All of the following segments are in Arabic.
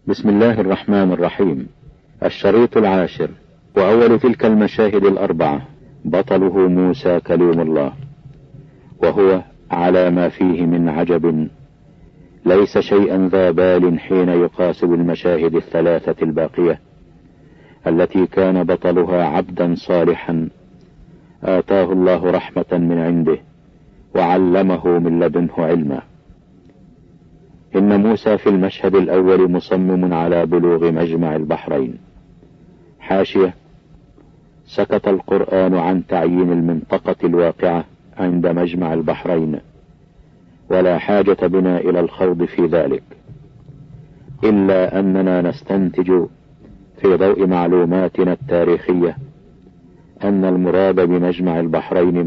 بسم الله الرحمن الرحيم. الشريط العاشر. وأول تلك المشاهد الأربعة بطله موسى كليم الله، وهو على ما فيه من عجب ليس شيئا ذا بال حين يقاس بالمشاهد الثلاثة الباقية التي كان بطلها عبدا صالحا آتاه الله رحمة من عنده وعلمه من لدنه علما. إن موسى في المشهد الأول مصمم على بلوغ مجمع البحرين. حاشية: سكت القرآن عن تعيين المنطقة الواقعة عند مجمع البحرين، ولا حاجة بنا إلى الخوض في ذلك، إلا أننا نستنتج في ضوء معلوماتنا التاريخية أن المراد بمجمع البحرين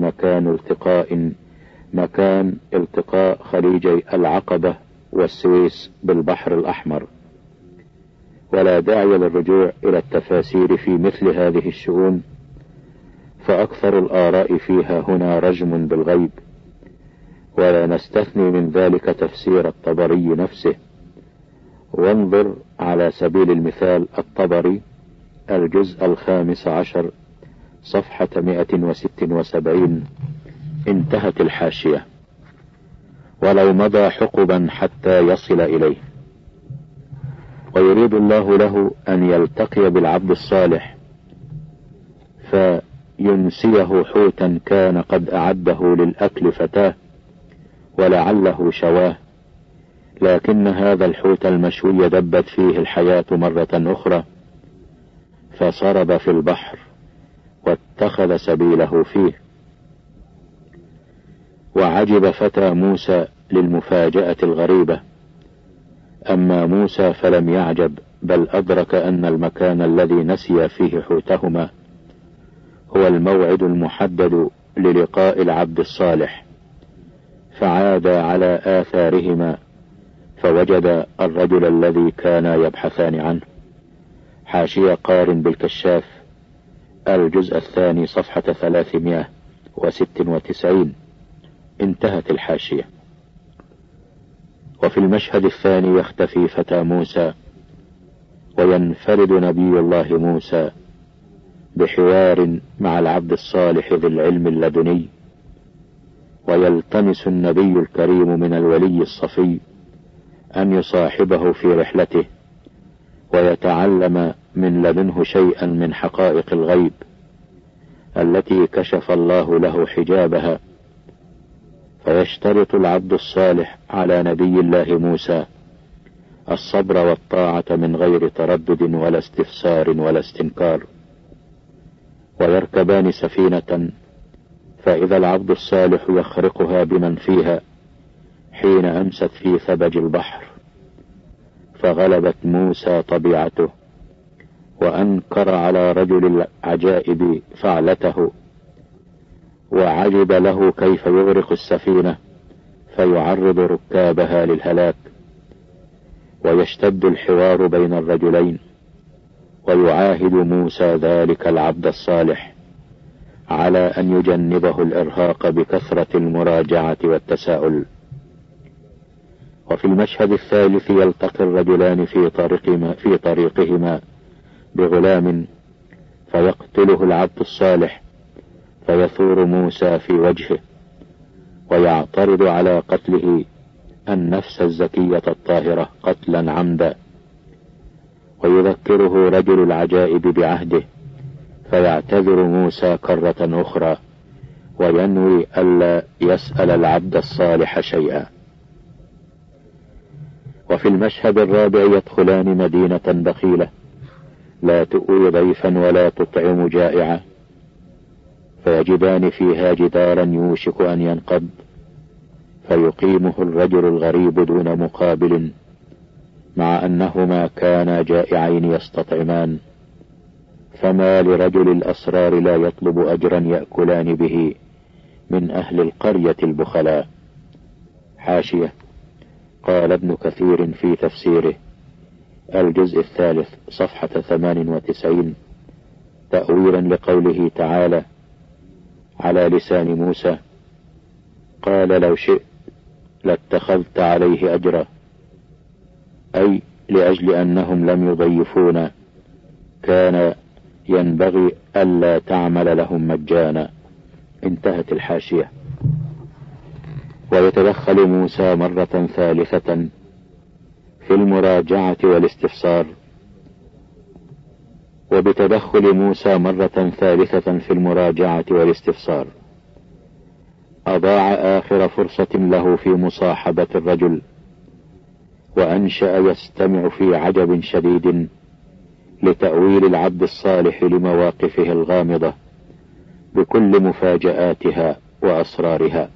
مكان التقاء خليجي العقبة والسويس بالبحر الأحمر، ولا داعي للرجوع إلى التفاسير في مثل هذه الشؤون، فأكثر الآراء فيها هنا رجم بالغيب، ولا نستثني من ذلك تفسير الطبري نفسه. وانظر على سبيل المثال الطبري الجزء 15 صفحة 176. انتهت الحاشية. ولو مضى حقبا حتى يصل إليه. ويريد الله له أن يلتقي بالعبد الصالح فينسيه حوتا كان قد أعده للأكل فتاه ولعله شواه، لكن هذا الحوت المشوي دبت فيه الحياة مرة أخرى فصرب في البحر واتخذ سبيله فيه. وعجب فتى موسى للمفاجأة الغريبة، أما موسى فلم يعجب، بل أدرك أن المكان الذي نسي فيه حوتهما هو الموعد المحدد للقاء العبد الصالح، فعاد على آثارهما فوجد الرجل الذي كانا يبحثان عنه. حاشية قارن بالكشاف الجزء 2 صفحة 396. انتهت الحاشية. وفي المشهد الثاني يختفي فتى موسى وينفرد نبي الله موسى بحوار مع العبد الصالح ذي العلم اللدني، ويلتمس النبي الكريم من الولي الصفي أن يصاحبه في رحلته ويتعلم من لدنه شيئا من حقائق الغيب التي كشف الله له حجابها. فيشترط العبد الصالح على نبي الله موسى الصبر والطاعة من غير تردد ولا استفسار ولا استنكار، ويركبان سفينة، فإذا العبد الصالح يخرقها بمن فيها حين أمست في ثبج البحر، فغلبت موسى طبيعته وأنكر على رجل العجائب فعلته، وعجب له كيف يغرق السفينة فيعرض ركابها للهلاك. ويشتد الحوار بين الرجلين، ويعاهد موسى ذلك العبد الصالح على أن يجنبه الإرهاق بكثرة المراجعة والتساؤل. وفي المشهد الثالث يلتقي الرجلان في طريقهما بغلام فيقتله العبد الصالح، فيثور موسى في وجهه ويعترض على قتله النفس الزكية الطاهرة قتلا عمدا، ويذكره رجل العجائب بعهده فيعتذر موسى كرة أخرى وينوي ألا يسأل العبد الصالح شيئا. وفي المشهد الرابع يدخلان مدينة بخيلة لا تؤوي ضيفا ولا تطعم جائعا، فيجدان فيها جدارا يوشك أن ينقض، فيقيمه الرجل الغريب دون مقابل، مع أنهما كانا جائعين يستطعمان، فما لرجل الأسرار لا يطلب أجرا يأكلان به من أهل القرية البخلاء. حاشية قال ابن كثير في تفسيره الجزء 3 صفحة 98 تأويلا لقوله تعالى على لسان موسى: قال لو شئت لاتخذت عليه أجرا، أي لأجل أنهم لم يضيفون كان ينبغي ألا تعمل لهم مجانا. انتهت الحاشية. ويتدخل موسى مرة ثالثة في المراجعة والاستفسار. وبتدخل موسى مرة ثالثة في المراجعة والاستفسار أضاع آخر فرصة له في مصاحبة الرجل، وأنشأ يستمع في عجب شديد لتأويل العبد الصالح لمواقفه الغامضة بكل مفاجآتها وأسرارها.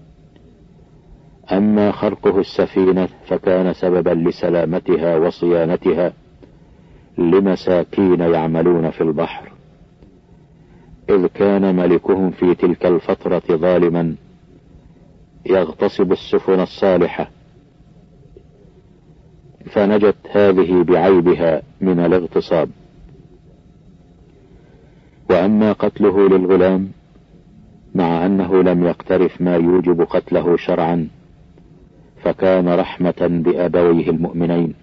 أما خرقه السفينة فكان سببا لسلامتها وصيانتها لمساكين يعملون في البحر، إذ كان ملكهم في تلك الفترة ظالما يغتصب السفن الصالحة، فنجت هذه بعيبها من الاغتصاب. وأما قتله للغلام مع أنه لم يقترف ما يوجب قتله شرعا، فكان رحمة بأبويه المؤمنين،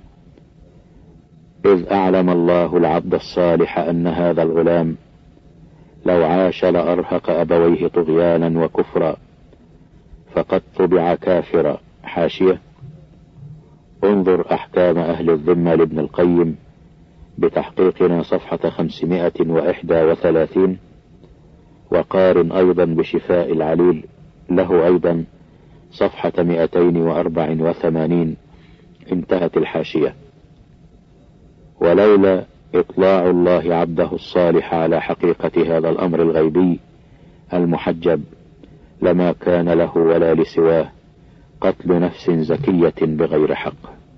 إذ أعلم الله العبد الصالح أن هذا الغلام لو عاش لأرهق أبويه طغيانا وكفرا، فقد طبع كافرا. حاشية: انظر أحكام أهل الذمة لابن القيم بتحقيقنا صفحة 531، وقارن أيضا بشفاء العليل له أيضا صفحة 284. انتهت الحاشية. ولولا إطلاع الله عبده الصالح على حقيقة هذا الأمر الغيبي المحجب لما كان له ولا لسواه قتل نفس زكية بغير حق.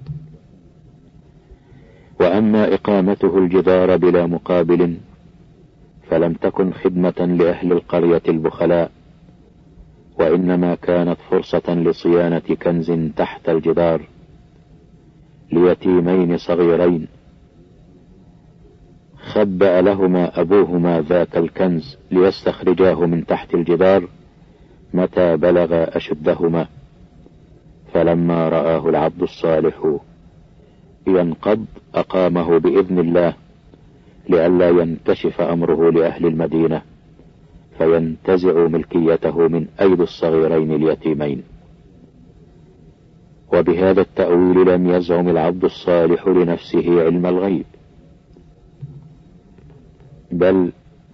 وأما إقامته الجدار بلا مقابل فلم تكن خدمة لأهل القرية البخلاء، وإنما كانت فرصة لصيانة كنز تحت الجدار ليتيمين صغيرين خبأ لهما أبوهما ذاك الكنز ليستخرجاه من تحت الجدار متى بلغ أشدهما. فلما رآه العبد الصالح ينقض أقامه بإذن الله لئلا ينكشف أمره لأهل المدينة فينتزع ملكيته من أيدي الصغيرين اليتيمين. وبهذا التأويل لم يزعم العبد الصالح لنفسه علم الغيب، بل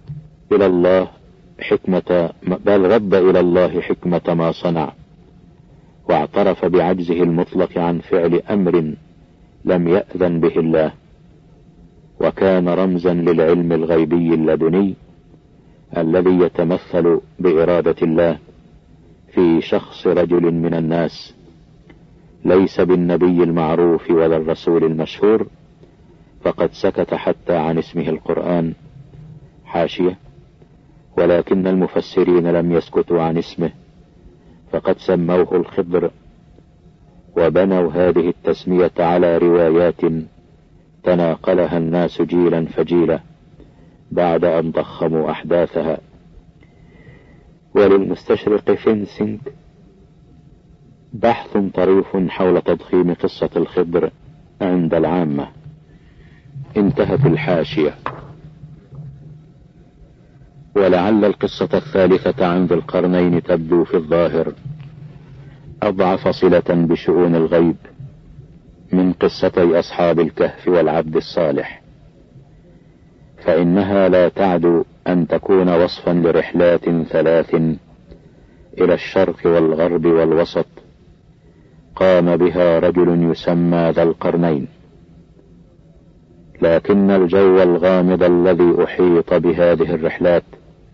رد إلى الله حكمة ما صنع، واعترف بعجزه المطلق عن فعل أمر لم يأذن به الله، وكان رمزا للعلم الغيبي اللدني الذي يتمثل بإرادة الله في شخص رجل من الناس، ليس بالنبي المعروف ولا الرسول المشهور، فقد سكت حتى عن اسمه القرآن. حاشية: ولكن المفسرين لم يسكتوا عن اسمه، فقد سموه الخضر، وبنوا هذه التسمية على روايات تناقلها الناس جيلا فجيلا بعد أن ضخموا أحداثها. وللمستشرق فينسنج بحث طريف حول تضخيم قصة الخضر عند العامة. انتهت الحاشية. ولعل القصة الثالثة عن ذي القرنين تبدو في الظاهر أضعف صلة بشؤون الغيب من قصتي أصحاب الكهف والعبد الصالح، فإنها لا تعدو أن تكون وصفا لرحلات 3 إلى الشرق والغرب والوسط قام بها رجل يسمى ذا القرنين، لكن الجو الغامض الذي أحيط بهذه الرحلات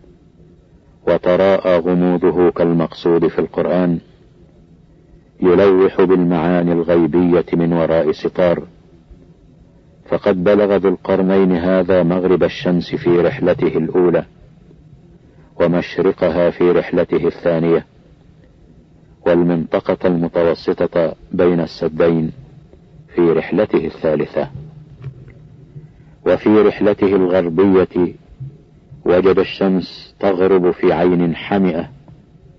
وتراءى غموضه كالمقصود في القرآن يلوح بالمعاني الغيبية من وراء ستار. فقد بلغ ذو القرنين هذا مغرب الشمس في رحلته الأولى، ومشرقها في رحلته الثانية، والمنطقة المتوسطة بين السدين في رحلته الثالثة. وفي رحلته الغربية وجد الشمس تغرب في عين حمئة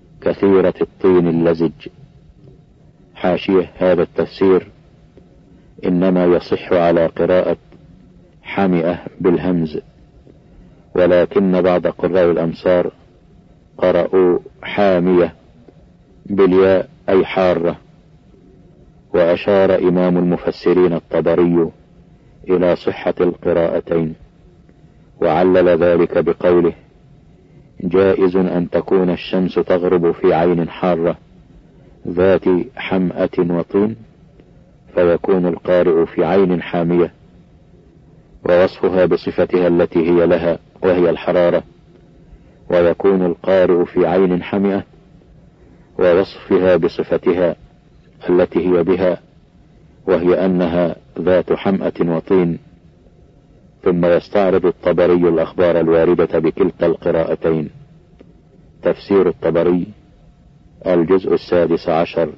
كثيرة الطين اللزج. حاشية: هذا التفسير إنما يصح على قراءة حمئة بالهمز، ولكن بعض قراء الأمصار قرأوا حامية بالياء أي حارة. وأشار إمام المفسرين الطبري إلى صحة القراءتين، وعلل ذلك بقوله: جائز أن تكون الشمس تغرب في عين حارة ذات حمأة وطين، فيكون القارئ في عين حامية، ووصفها بصفتها التي هي لها وهي الحرارة، ويكون القارئ في عين حمئة ووصفها بصفتها التي هي بها وهي أنها ذات حمأة وطين. ثم يستعرض الطبري الأخبار الواردة بكلتا القراءتين. تفسير الطبري، الجزء 16،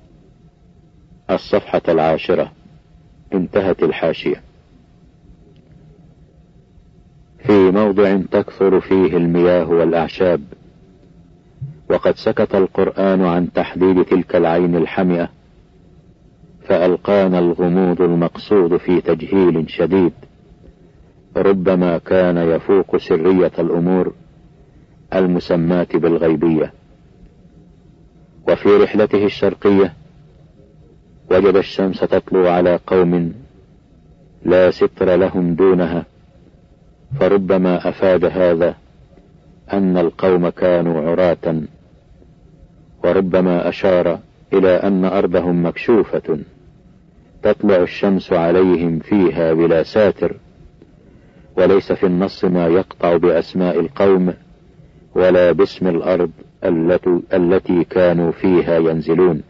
الصفحة 10. انتهت الحاشية. في موضع تكثر فيه المياه والأعشاب، وقد سكت القرآن عن تحديد تلك العين الحمئة، فألقانا الغموض المقصود في تجهيل شديد ربما كان يفوق سرية الأمور المسماة بالغيبية. وفي رحلته الشرقية وجد الشمس تطلع على قوم لا ستر لهم دونها، فربما أفاد هذا أن القوم كانوا عراة، وربما أشار إلى أن أرضهم مكشوفة تطلع الشمس عليهم فيها بلا ساتر، وليس في النص ما يقطع بأسماء القوم ولا باسم الأرض التي كانوا فيها ينزلون.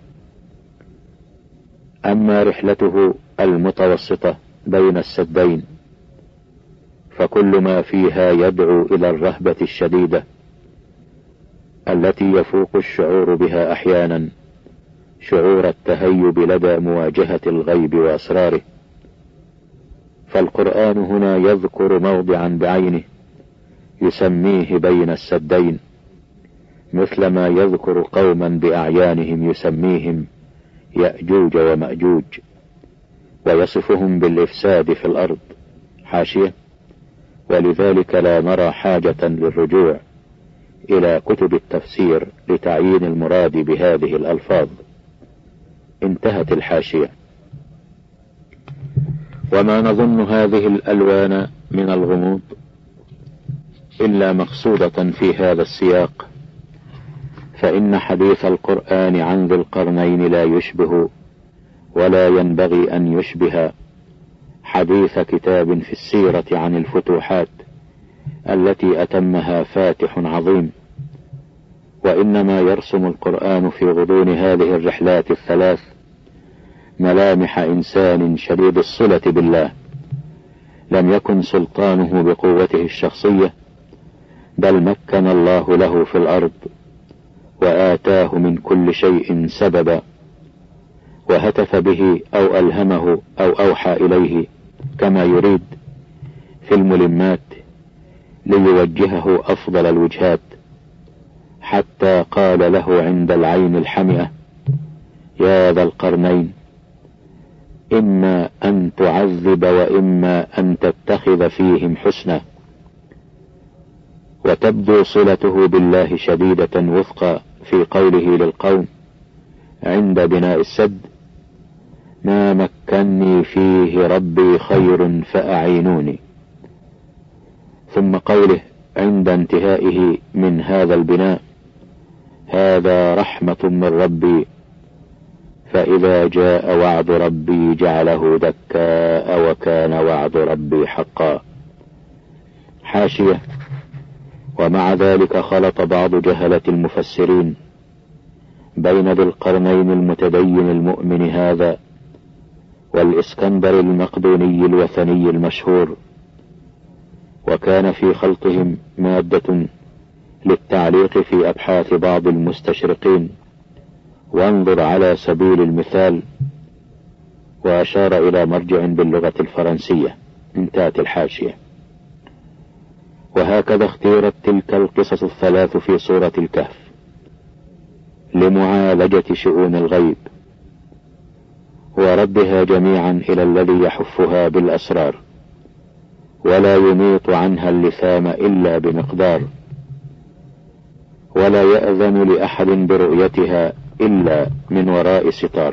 أما رحلته المتوسطة بين السدين فكل ما فيها يدعو إلى الرهبة الشديدة التي يفوق الشعور بها أحيانا شعور التهيب لدى مواجهة الغيب وأسراره. فالقرآن هنا يذكر موضعا بعينه يسميه بين السدين، مثلما يذكر قوما بأعيانهم يسميهم يأجوج ومأجوج، ويصفهم بالإفساد في الأرض. حاشية: ولذلك لا نرى حاجة للرجوع إلى كتب التفسير لتعيين المراد بهذه الألفاظ. انتهت الحاشية. وما نظن هذه الألوان من الغموض إلا مقصودة في هذا السياق، فإن حديث القرآن عن ذي القرنين لا يشبه ولا ينبغي أن يشبه حديث كتاب في السيرة عن الفتوحات التي أتمها فاتح عظيم، وإنما يرسم القرآن في غضون هذه الرحلات الثلاث ملامح إنسان شديد الصلة بالله، لم يكن سلطانه بقوته الشخصية، بل مكن الله له في الأرض وآتاه من كل شيء سببا، وهتف به أو ألهمه أو أوحى إليه كما يريد في الملمات ليوجهه أفضل الوجهات، حتى قال له عند العين الحمئة: يا ذا القرنين، إما أن تعذب وإما أن تتخذ فيهم حسنا. وتبدو صلته بالله شديدة وفق في قوله للقوم عند بناء السد: ما مكني فيه ربي خير فأعينوني. ثم قوله عند انتهائه من هذا البناء: هذا رحمة من ربي فإذا جاء وعد ربي جعله دكاء وكان وعد ربي حقا. حاشية: ومع ذلك خلط بعض جهلة المفسرين بين ذي القرنين المتدين المؤمن هذا والإسكندر المقدوني الوثني المشهور، وكان في خلطهم مادة للتعليق في أبحاث بعض المستشرقين، وانظر على سبيل المثال. وأشار إلى مرجع باللغة الفرنسية. انتهت الحاشية. وهكذا اختيرت تلك القصص الثلاث في سورة الكهف لمعالجة شؤون الغيب، وردها جميعا إلى الذي يحفها بالأسرار، ولا يميط عنها اللثام إلا بمقدار، ولا يأذن لأحد برؤيتها إلا من وراء ستار.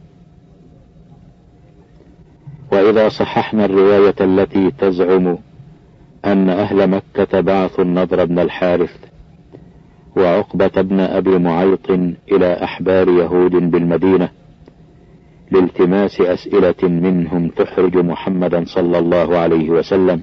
وإذا صححنا الرواية التي تزعم أن أهل مكة بعثوا النضر بن الحارث وعقبة بن أبي معيط إلى أحبار يهود بالمدينة لالتماس أسئلة منهم تحرج محمدا صلى الله عليه وسلم،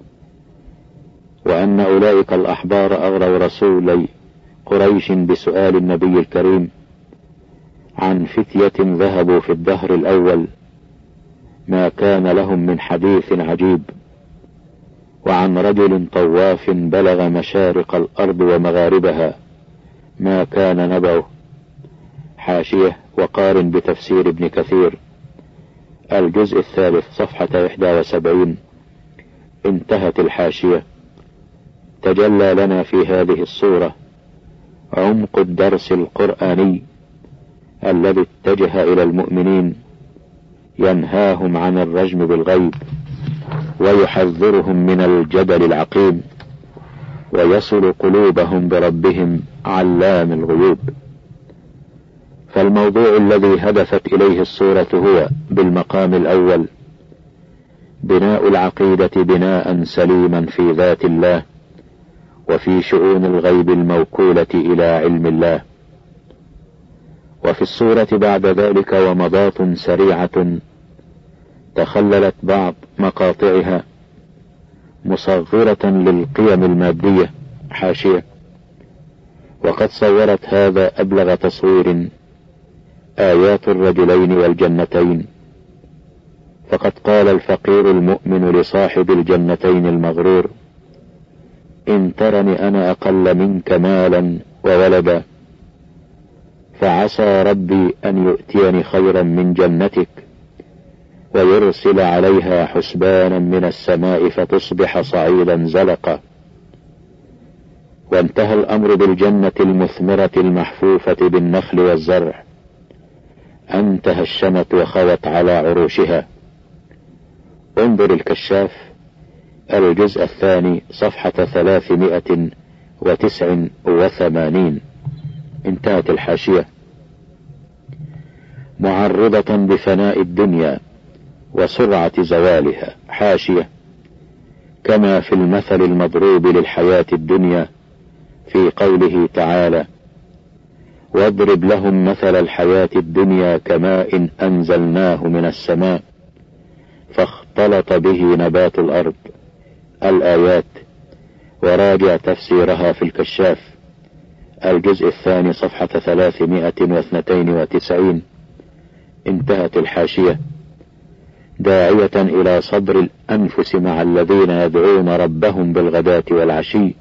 وأن أولئك الأحبار أغروا رسولي قريش بسؤال النبي الكريم عن فتية ذهبوا في الدهر الأول ما كان لهم من حديث عجيب، وعن رجل طواف بلغ مشارق الأرض ومغاربها ما كان نبعه. حاشية وقارن بتفسير ابن كثير الجزء الثالث صفحة 71. انتهت الحاشية. تجلى لنا في هذه الصورة عمق الدرس القرآني الذي اتجه إلى المؤمنين، ينهاهم عن الرجم بالغيب ويحذرهم من الجدل العقيم، ويصل قلوبهم بربهم علام الغيوب. فالموضوع الذي هدفت إليه الصورة هو بالمقام الأول بناء العقيدة بناء سليما في ذات الله وفي شؤون الغيب الموكولة إلى علم الله. وفي الصورة بعد ذلك ومضات سريعة تخللت بعض مقاطعها مصغرة للقيم المادية. حاشية وقد صورت هذا أبلغ تصوير آيات الرجلين والجنتين، فقد قال الفقير المؤمن لصاحب الجنتين المغرور: إن ترني أنا أقل منك مالا وولدا فعسى ربي أن يؤتيني خيرا من جنتك ويرسل عليها حسبانا من السماء فتصبح صعيدا زلقا. وانتهى الأمر بالجنة المثمرة المحفوفة بالنخل والزرع أن تهشمت وخوت على عروشها. انظر الكشاف الجزء الثاني صفحة 389. انتهت الحاشية. معرضة بفناء الدنيا وسرعة زوالها. حاشية كما في المثل المضروب للحياة الدنيا في قوله تعالى: واضرب لهم مثل الحياة الدنيا كماء أنزلناه من السماء فاختلط به نبات الأرض. الآيات، وراجع تفسيرها في الكشاف الجزء الثاني صفحة 392. انتهت الحاشية. داعية إلى صبر الأنفس مع الذين يدعون ربهم بالغداة والعشي،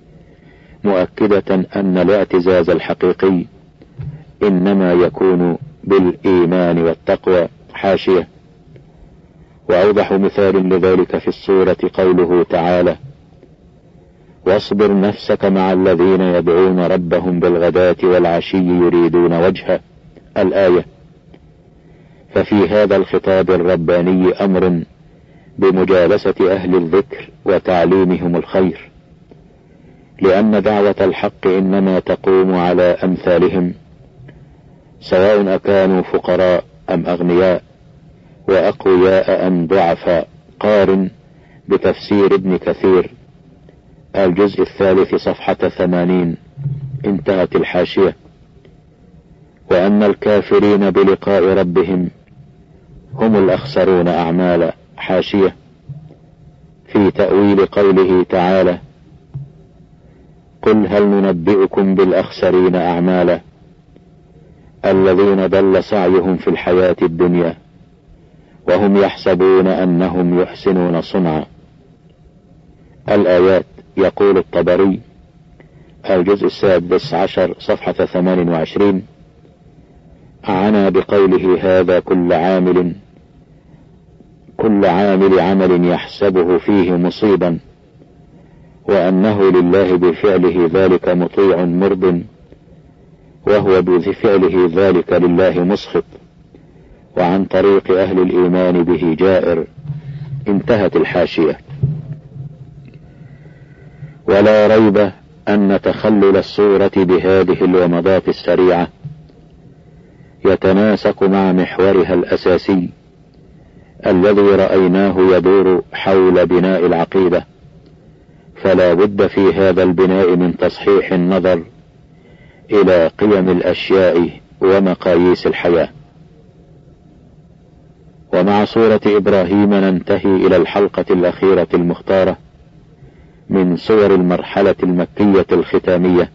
مؤكدة أن الاعتزاز الحقيقي إنما يكون بالإيمان والتقوى. حاشية وأوضح مثال لذلك في السورة قوله تعالى: واصبر نفسك مع الذين يدعون ربهم بالغداة والعشي يريدون وجهه. الآية. ففي هذا الخطاب الرباني أمر بمجالسة أهل الذكر وتعليمهم الخير، لأن دعوة الحق إنما تقوم على أمثالهم سواء أكانوا فقراء أم أغنياء وأقوياء أم ضعفاء. قارن بتفسير ابن كثير الجزء الثالث صفحة 80. انتهت الحاشية. وأن الكافرين بلقاء ربهم هم الأخسرون أعمالا. حاشية في تأويل قوله تعالى: قل هل ننبئكم بالأخسرين أعمالا الذين ضل سعيهم في الحياة الدنيا وهم يحسبون أنهم يحسنون صنعا. الآيات. يقول الطبري الجزء السادس عشر صفحة 28: عنا بقوله هذا كل عامل عمل يحسبه فيه مصيبا، وأنه لله بفعله ذلك مطيع مرض، وهو بفعله ذلك لله مسخط، وعن طريق أهل الإيمان به جائر. انتهت الحاشية. ولا ريب أن تخلل الصورة بهذه الومضات السريعة يتناسق مع محورها الأساسي الذي رأيناه يدور حول بناء العقيدة، فلا بد في هذا البناء من تصحيح النظر إلى قيم الأشياء ومقاييس الحياة. ومع سورة إبراهيم ننتهي إلى الحلقة الأخيرة المختارة من سور المرحلة المكية الختامية،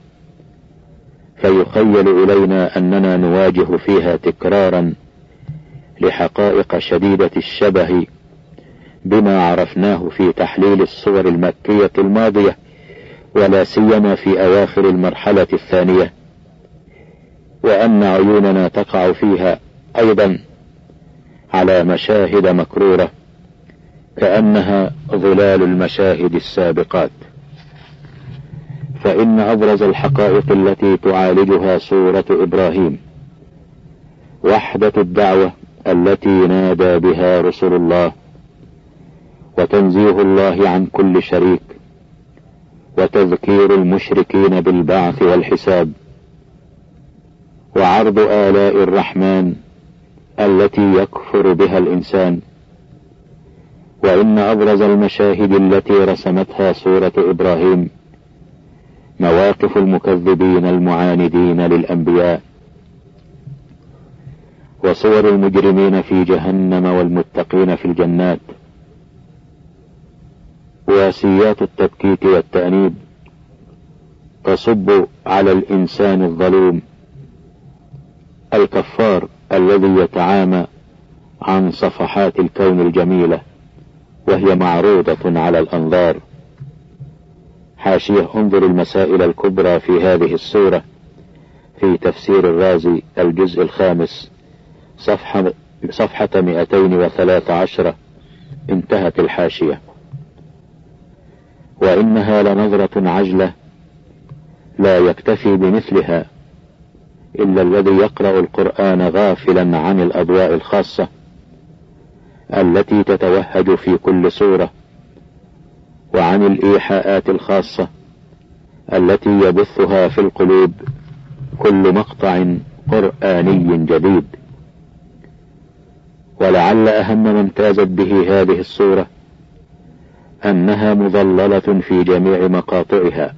فيخيل إلينا أننا نواجه فيها تكرارا لحقائق شديدة الشبه بما عرفناه في تحليل السور المكية الماضية، ولا سيما في أواخر المرحلة الثانية، وأن عيوننا تقع فيها أيضا على مشاهد مكرورة كأنها ظلال المشاهد السابقات. فإن أبرز الحقائق التي تعالجها سورة إبراهيم وحدة الدعوة التي نادى بها رسل الله، وتنزيه الله عن كل شريك، وتذكير المشركين بالبعث والحساب، وعرض آلاء الرحمن التي يكفر بها الإنسان. وإن أبرز المشاهد التي رسمتها سورة إبراهيم مواقف المكذبين المعاندين للأنبياء، وصور المجرمين في جهنم والمتقين في الجنات، واسيات التبكيت والتأنيب تصب على الإنسان الظلوم الكفار الذي يتعامى عن صفحات الكون الجميلة وهي معروضة على الأنظار. حاشية: انظر المسائل الكبرى في هذه السورة في تفسير الرازي الجزء 5 صفحة 213. انتهت الحاشية. وإنها لنظرة عجلة لا يكتفي بمثلها إلا الذي يقرأ القرآن غافلا عن الأضواء الخاصة التي تتوهج في كل سورة، وعن الإيحاءات الخاصة التي يبثها في القلوب كل مقطع قرآني جديد. ولعل أهم ما امتازت به هذه السورة أنها مظللة في جميع مقاطعها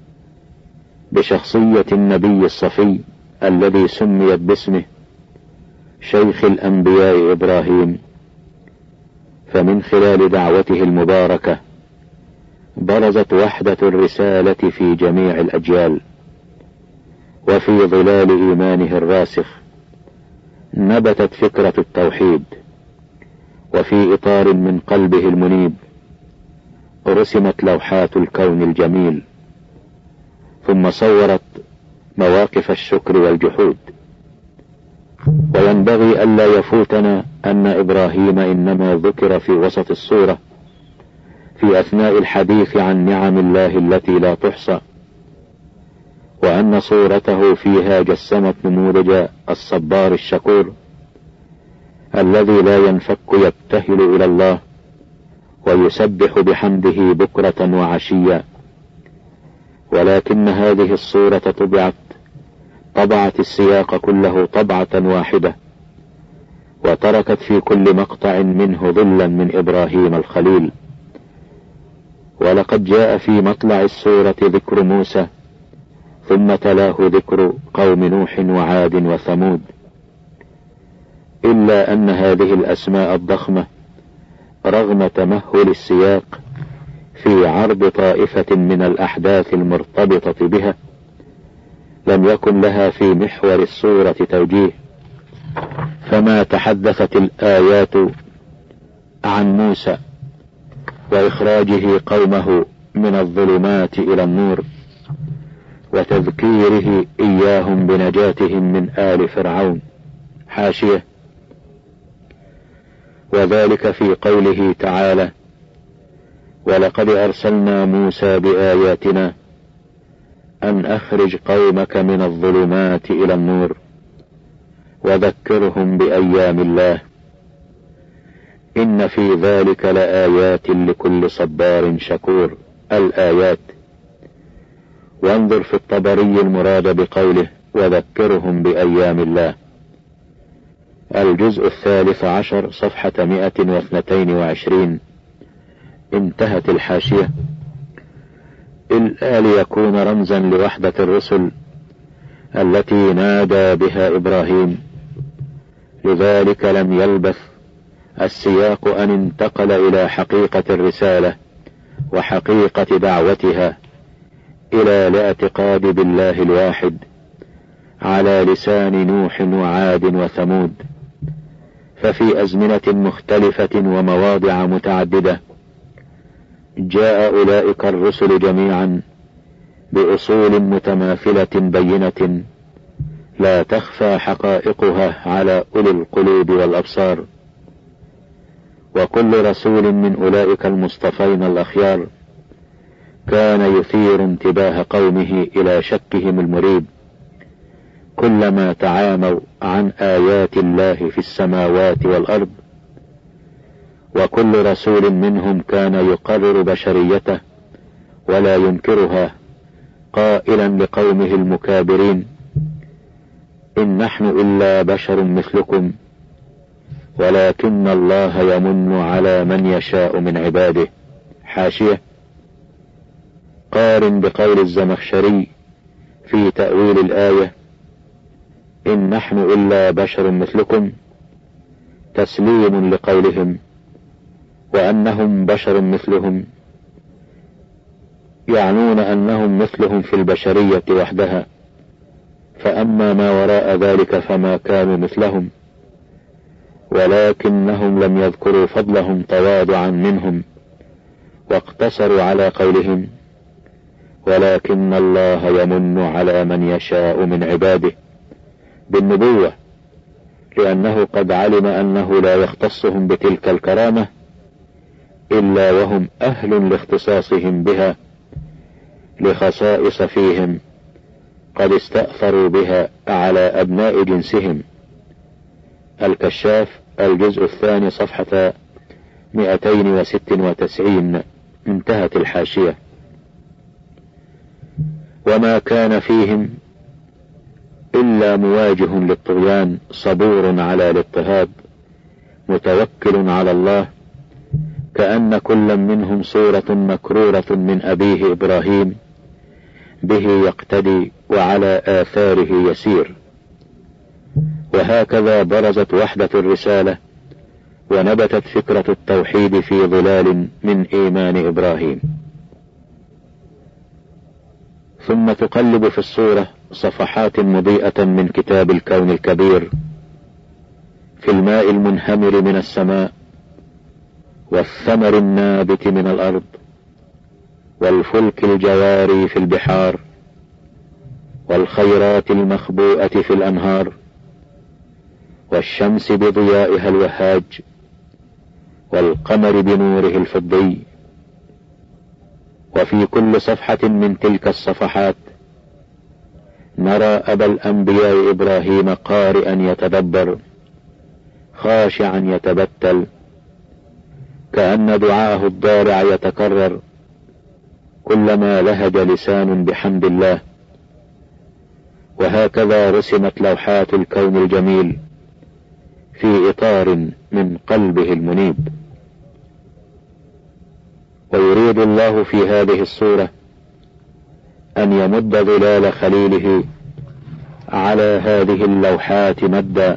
بشخصية النبي الصفي الذي سميت باسمه شيخ الأنبياء إبراهيم. فمن خلال دعوته المباركة برزت وحدة الرسالة في جميع الأجيال، وفي ظلال إيمانه الراسخ نبتت فكرة التوحيد، وفي إطار من قلبه المنيب رسمت لوحات الكون الجميل، ثم صورت مواقف الشكر والجحود. وينبغي ألا يفوتنا أن إبراهيم إنما ذكر في وسط السورة في أثناء الحديث عن نعم الله التي لا تحصى، وأن صورته فيها جسمت نموذج الصبار الشكور الذي لا ينفك يبتهل إلى الله ويسبح بحمده بكرة وعشيا. ولكن هذه الصورة طبعت السياق كله طبعة واحدة، وتركت في كل مقطع منه ظلا من إبراهيم الخليل. ولقد جاء في مطلع السورة ذكر موسى، ثم تلاه ذكر قوم نوح وعاد وثمود، إلا أن هذه الأسماء الضخمة رغم تمهل السياق في عرض طائفة من الأحداث المرتبطة بها لم يكن لها في محور السورة توجيه. فما تحدثت الآيات عن موسى وإخراجه قومه من الظلمات إلى النور، وتذكيره إياهم بنجاتهم من آل فرعون. حاشية: وذلك في قوله تعالى: ولقد أرسلنا موسى بآياتنا أن أخرج قومك من الظلمات إلى النور. وذكرهم بأيام الله إن في ذلك لآيات لكل صبار شكور. الآيات. وانظر في الطبري المراد بقوله وذكرهم بأيام الله، الجزء 13 صفحة 122. انتهت الحاشية. إلا ليكون رمزا لوحدة الرسل التي نادى بها إبراهيم، لذلك لم يلبث السياق أن انتقل إلى حقيقة الرسالة وحقيقة دعوتها إلى الاعتقاد بالله الواحد على لسان نوح وعاد وثمود. ففي أزمنة مختلفة ومواضع متعددة جاء أولئك الرسل جميعا بأصول متماثلة بينة لا تخفى حقائقها على أولي القلوب والأبصار. وكل رسول من أولئك المصطفين الأخيار كان يثير انتباه قومه إلى شكهم المريب كلما تعاموا عن آيات الله في السماوات والأرض. وكل رسول منهم كان يقرر بشريته ولا ينكرها، قائلا لقومه المكابرين إن نحن إلا بشر مثلكم ولكن الله يمن على من يشاء من عباده. حاشية. قارن بقول الزمخشري في تأويل الآية إن نحن إلا بشر مثلكم تسليم لقولهم وأنهم بشر مثلهم، يعنون أنهم مثلهم في البشرية وحدها، فأما ما وراء ذلك فما كانوا مثلهم، ولكنهم لم يذكروا فضلهم تواضعا منهم واقتصروا على قولهم ولكن الله يمن على من يشاء من عباده بالنبوة، لأنه قد علم أنه لا يختصهم بتلك الكرامة إلا وهم أهل لاختصاصهم بها لخصائص فيهم قد استأثروا بها على أبناء جنسهم. الكشاف الجزء 2 صفحة 296. انتهت الحاشية. وما كان فيهم إلا مواجه للطغيان صبور على الاضطهاد متوكل على الله، كأن كل منهم صورة مكرورة من أبيه إبراهيم به يقتدي وعلى آثاره يسير. وهكذا برزت وحدة الرسالة ونبتت فكرة التوحيد في ظلال من إيمان إبراهيم. ثم تقلب في الصورة صفحات مضيئة من كتاب الكون الكبير في الماء المنهمر من السماء والثمر النابت من الأرض والفلك الجواري في البحار والخيرات المخبوءة في الأنهار والشمس بضيائها الوهاج والقمر بنوره الفضي. وفي كل صفحة من تلك الصفحات نرى أبا الأنبياء إبراهيم قارئا يتدبر خاشعا يتبتل، كأن دعاءه الضارع يتكرر كلما لهج لسان بحمد الله. وهكذا رسمت لوحات الكون الجميل في إطار من قلبه المنيب. ويريد الله في هذه الصورة أن يمد ظلال خليله على هذه اللوحات مدا،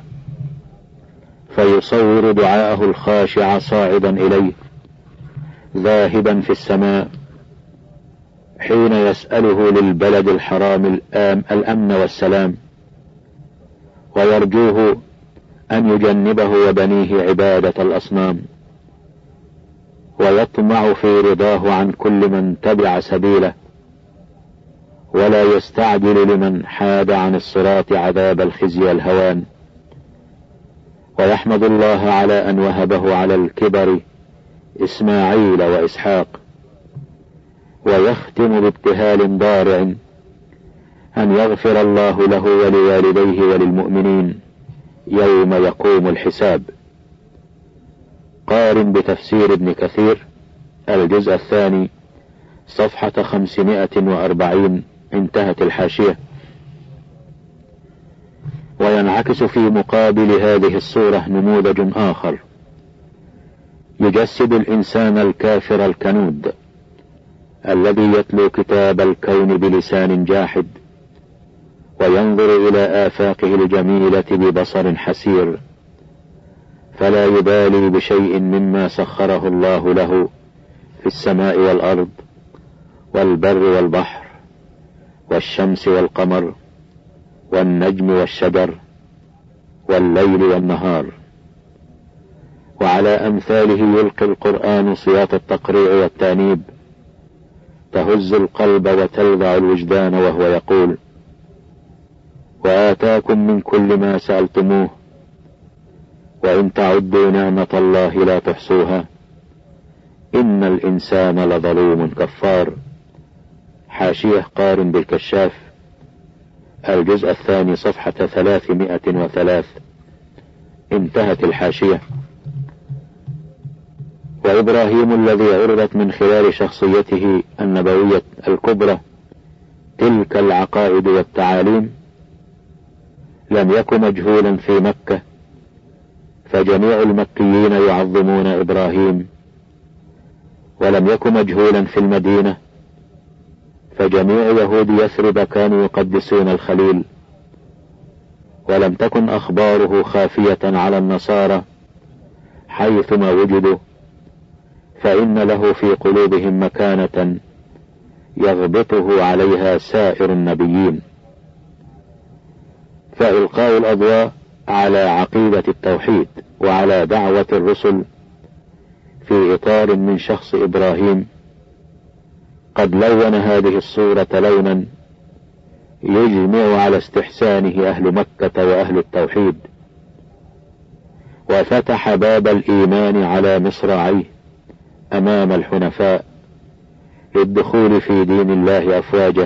فيصور دعاءه الخاشع صاعدا إليه ذاهبا في السماء حين يسأله للبلد الحرام الأمن والسلام، ويرجوه أن يجنبه وبنيه عبادة الأصنام، ويطمع في رضاه عن كل من تبع سبيله، ولا يستعجل لمن حاد عن الصراط عذاب الخزي والهوان. ويحمد الله على أن وهبه على الكبر إسماعيل وإسحاق، ويختم بابتهال ضارع أن يغفر الله له ولوالديه وللمؤمنين يوم يقوم الحساب. قارن بتفسير ابن كثير الجزء الثاني صفحة 540، انتهت الحاشية. وينعكس في مقابل هذه الصورة نموذج آخر يجسد الإنسان الكافر الكنود الذي يتلو كتاب الكون بلسان جاحد، وينظر إلى آفاقه الجميلة ببصر حسير، فلا يبالي بشيء مما سخره الله له في السماء والأرض والبر والبحر والشمس والقمر والنجم والشجر والليل والنهار. وعلى أمثاله يلقي القرآن صياط التقريع والتأنيب تهز القلب وتلذع الوجدان، وهو يقول: وآتاكم من كل ما سألتموه وإن تعدوا نعمة الله لا تحصوها إن الإنسان لظلوم كفار. حاشية قارن بالكشاف الجزء الثاني صفحة 303، انتهت الحاشية. وإبراهيم الذي عرضت من خلال شخصيته النبوية الكبرى تلك العقائد والتعاليم لم يكن مجهولا في مكة، فجميع المكيين يعظمون إبراهيم، ولم يكن مجهولا في المدينة، فجميع يهود يثرب كانوا يقدسون الخليل، ولم تكن أخباره خافية على النصارى حيثما وجدوا، فإن له في قلوبهم مكانة يغبطه عليها سائر النبيين. فإلقاء الأضواء على عقيدة التوحيد وعلى دعوة الرسل في إطار من شخص إبراهيم قد لون هذه الصورة لونا يجمع على استحسانه أهل مكة وأهل التوحيد، وفتح باب الإيمان على مصراعيه أمام الحنفاء للدخول في دين الله أفواجا.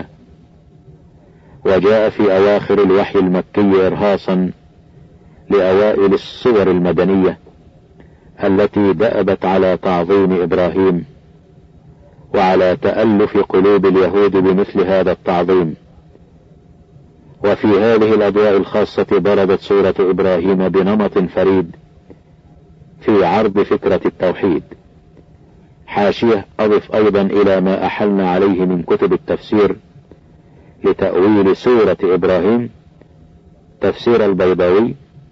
وجاء في أواخر الوحي المكي إرهاصا لأوائل الصور المدنية التي دأبت على تعظيم إبراهيم وعلى تألف قلوب اليهود بمثل هذا التعظيم. وفي هذه الأضواء الخاصة بردت صورة إبراهيم بنمط فريد في عرض فكرة التوحيد. حاشية أضف أيضا إلى ما أحلنا عليه من كتب التفسير لتأويل سورة إبراهيم تفسير البيضاوي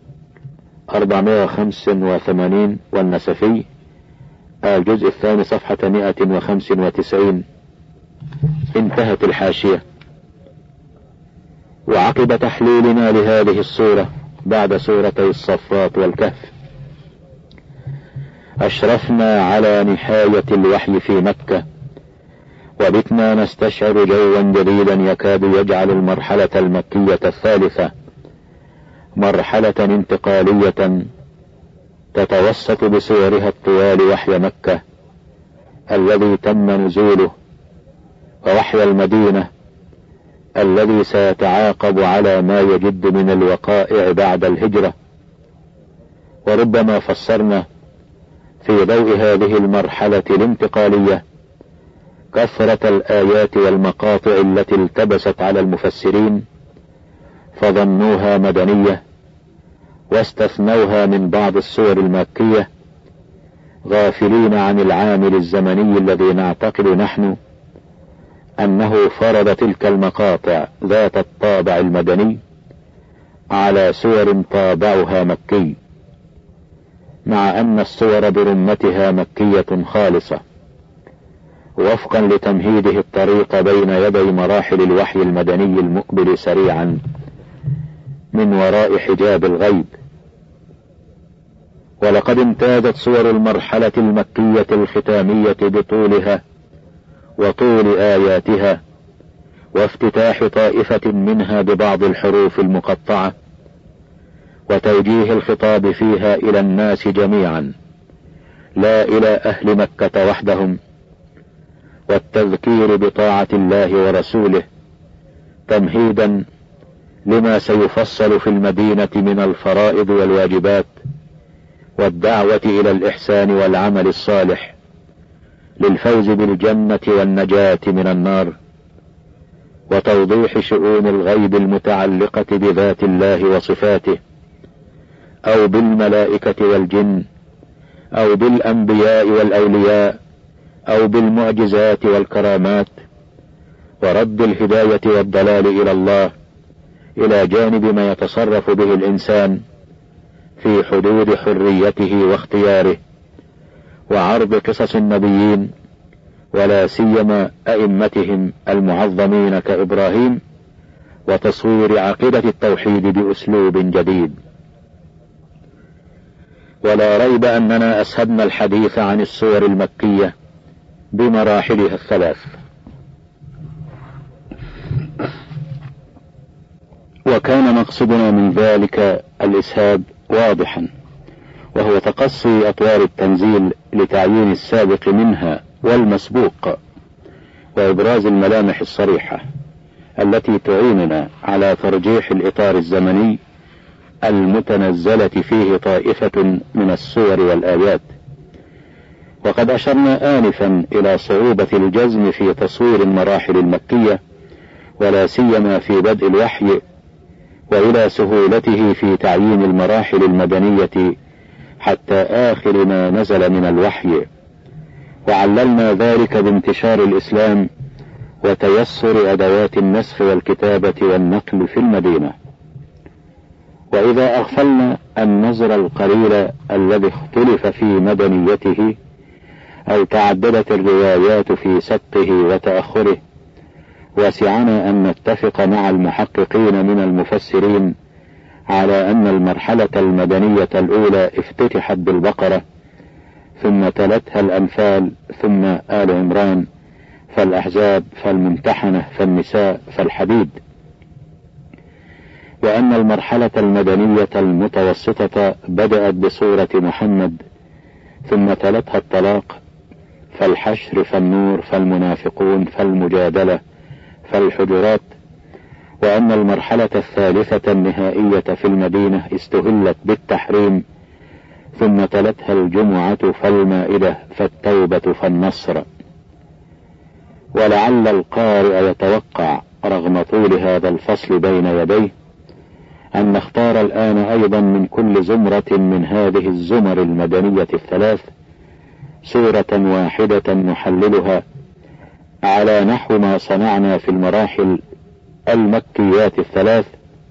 485 والنسفي الجزء الثاني صفحة 195، انتهت الحاشية. وعقب تحليلنا لهذه الصورة بعد سورتي الصفات والكهف أشرفنا على نهاية الوحي في مكة، وبتنا نستشعر جوا جديدا يكاد يجعل المرحلة المكية الثالثة مرحلة انتقالية تتوسط بصورها الطوال وحي مكة الذي تم نزوله، ووحي المدينة الذي سيتعاقب على ما يجد من الوقائع بعد الهجرة. وربما فسرنا في ضوء هذه المرحلة الانتقالية كثرة الآيات والمقاطع التي التبست على المفسرين فظنوها مدنية واستثنوها من بعض السور المكية، غافلين عن العامل الزمني الذي نعتقد نحن أنه فرض تلك المقاطع ذات الطابع المدني على سور طابعها مكي، مع أن السور برمتها مكية خالصة، وفقا لتمهيده الطريق بين يدي مراحل الوحي المدني المقبل سريعا من وراء حجاب الغيب. ولقد امتازت صور المرحلة المكية الختامية بطولها وطول آياتها وافتتاح طائفة منها ببعض الحروف المقطعة وتوجيه الخطاب فيها إلى الناس جميعا لا إلى أهل مكة وحدهم، والتذكير بطاعة الله ورسوله تمهيدا لما سيفصل في المدينة من الفرائض والواجبات والدعوة إلى الإحسان والعمل الصالح للفوز بالجنة والنجاة من النار، وتوضيح شؤون الغيب المتعلقة بذات الله وصفاته، أو بالملائكة والجن، أو بالأنبياء والأولياء، أو بالمعجزات والكرامات، ورد الهداية والضلال إلى الله، إلى جانب ما يتصرف به الإنسان في حدود حريته واختياره، وعرض قصص النبيين ولا سيما أئمتهم المعظمين كإبراهيم، وتصوير عقيدة التوحيد بأسلوب جديد. ولا ريب أننا أسهبنا الحديث عن السور المكية بمراحلها الثلاث، وكان مقصدنا من ذلك الإسهاب واضحا، وهو تقصي أطوار التنزيل لتعيين السابق منها والمسبوق، وإبراز الملامح الصريحة التي تعيننا على ترجيح الإطار الزمني المتنزلة فيه طائفة من السور والآيات. وقد أشرنا آنفا إلى صعوبة الجزم في تصوير المراحل المكية ولا سيما في بدء الوحي، وإلى سهولته في تعيين المراحل المدنية حتى آخر ما نزل من الوحي، وعللنا ذلك بانتشار الإسلام وتيسر أدوات النسخ والكتابة والنقل في المدينة. وإذا أغفلنا النظر القليل الذي اختلف في مدنيته أو تعددت الروايات في سبقه وتأخره، وسعنا أن نتفق مع المحققين من المفسرين على أن المرحلة المدنية الأولى افتتحت بالبقرة، ثم تلتها الأنفال، ثم آل عمران، فالأحزاب، فالممتحنة، فالنساء، فالحديد، وأن المرحلة المدنية المتوسطة بدأت بسورة محمد، ثم تلتها الطلاق، فالحشر، فالنور، فالمنافقون، فالمجادلة، فالحجرات، وأن المرحلة الثالثة النهائية في المدينة استهلت بالتحريم، ثم تلتها الجمعة، فالمائدة، فالتوبة، فالنصر. ولعل القارئ يتوقع رغم طول هذا الفصل بين يديه أن نختار الآن أيضا من كل زمرة من هذه الزمر المدنية الثلاث سورة واحدة نحللها على نحو ما صنعنا في المراحل المكيات الثلاث،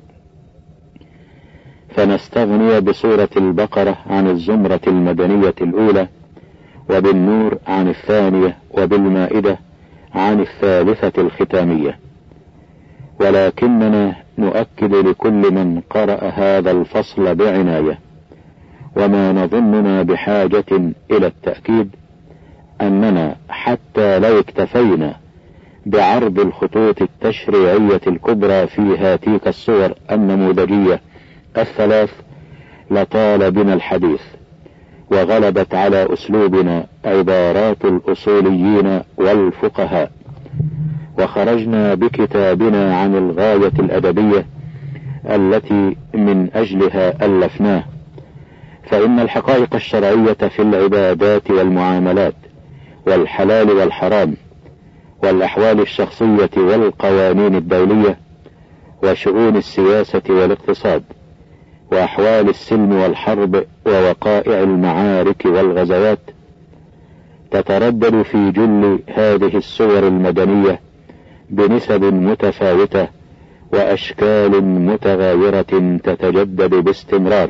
فنستغني بسورة البقرة عن الزمرة المدنية الأولى، وبالنور عن الثانية، وبالمائدة عن الثالثة الختامية. ولكننا نؤكد لكل من قرأ هذا الفصل بعناية، وما نظننا بحاجة إلى التأكيد، أننا حتى لو اكتفينا بعرض الخطوط التشريعية الكبرى في هاتيك الصور النموذجية الثلاث لطال بنا الحديث، وغلبت على أسلوبنا عبارات الأصوليين والفقهاء، وخرجنا بكتابنا عن الغاية الأدبية التي من أجلها ألفناه. فإن الحقائق الشرعية في العبادات والمعاملات والحلال والحرام والأحوال الشخصية والقوانين الدولية وشؤون السياسة والاقتصاد وأحوال السلم والحرب ووقائع المعارك والغزوات تتردد في جل هذه الصور المدنية بنسب متفاوتة وأشكال متغايرة تتجدد باستمرار،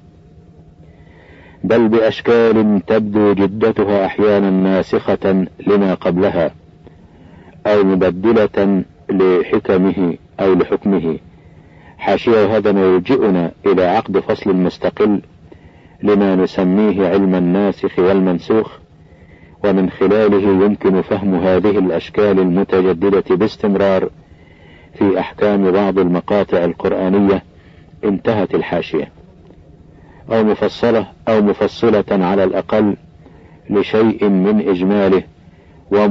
بل بأشكال تبدو جدتها أحيانا ناسخة لما قبلها أو مبدلة لحكمه أو لحكمه. حاشية هذا يلجئنا إلى عقد فصل مستقل لما نسميه علم الناسخ والمنسوخ، ومن خلاله يمكن فهم هذه الأشكال المتجددة باستمرار في أحكام بعض المقاطع القرآنية. انتهت الحاشية، أو مفصلة أو مفصلة على الأقل لشيء من إجماله،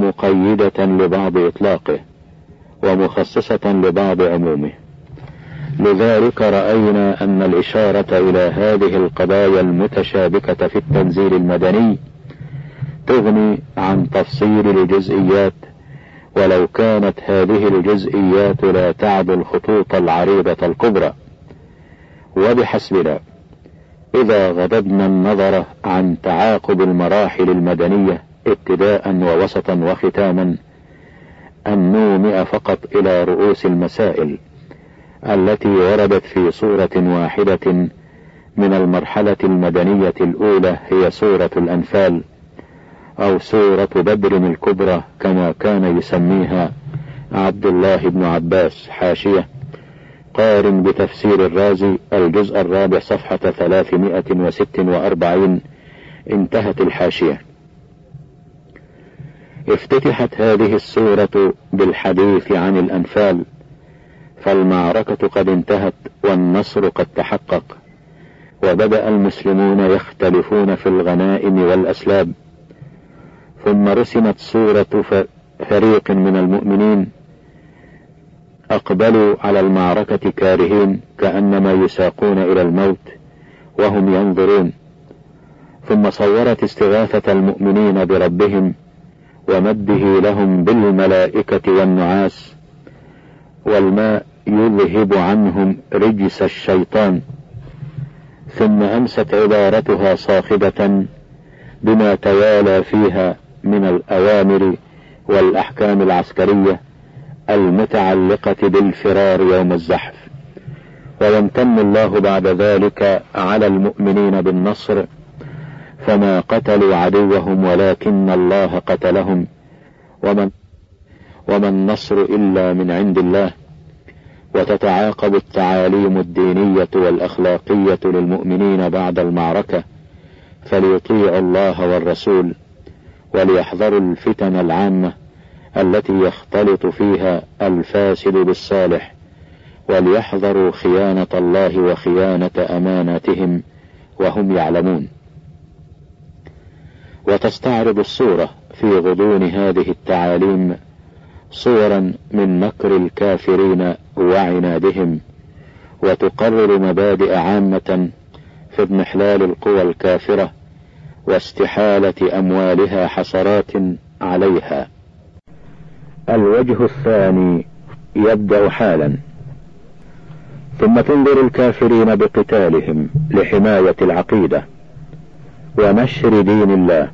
ومقيدة لبعض إطلاقه، ومخصصة لبعض عمومه. لذلك رأينا أن الإشارة إلى هذه القضايا المتشابكة في التنزيل المدني تغني عن تفصيل الجزئيات، ولو كانت هذه الجزئيات لا تعد الخطوط العريضة الكبرى. وبحسبنا إذا غضبنا النظر عن تعاقب المراحل المدنية ابتداء ووسطا وختاما أن نومئ فقط إلى رؤوس المسائل التي وردت في صورة واحدة من المرحلة المدنية الأولى، هي سورة الأنفال أو سورة بدر الكبرى كما كان يسميها عبد الله بن عباس. حاشية قارن بتفسير الرازي الجزء الرابع صفحة 346. انتهت الحاشية. افتتحت هذه السورة بالحديث عن الأنفال، فالمعركة قد انتهت والنصر قد تحقق، وبدأ المسلمون يختلفون في الغنائم والأسلاب. ثم رسمت صورة فريق من المؤمنين أقبلوا على المعركة كارهين كأنما يساقون إلى الموت وهم ينظرون. ثم صورت استغاثة المؤمنين بربهم ومده لهم بالملائكة والنعاس والماء يذهب عنهم رجس الشيطان. ثم أمست عبارتها صاخبة بما توالى فيها من الأوامر والأحكام العسكرية المتعلقة بالفرار يوم الزحف. ويمتن الله بعد ذلك على المؤمنين بالنصر، فما قتلوا عدوهم ولكن الله قتلهم، وما النصر إلا من عند الله. وتتعاقب التعاليم الدينية والأخلاقية للمؤمنين بعد المعركة، فليطيعوا الله والرسول وليحذروا الفتن العامة التي يختلط فيها الفاسد بالصالح، وليحذروا خيانة الله وخيانة أماناتهم وهم يعلمون. وتستعرض الصورة في غضون هذه التعاليم صورا من مكر الكافرين وعنادهم، وتقرر مبادئ عامة في اضمحلال القوى الكافرة واستحالة أموالها حسرات عليها. الوجه الثاني يبدأ حالا. ثم تنذر الكافرين بقتالهم لحماية العقيدة ونشر دين الله،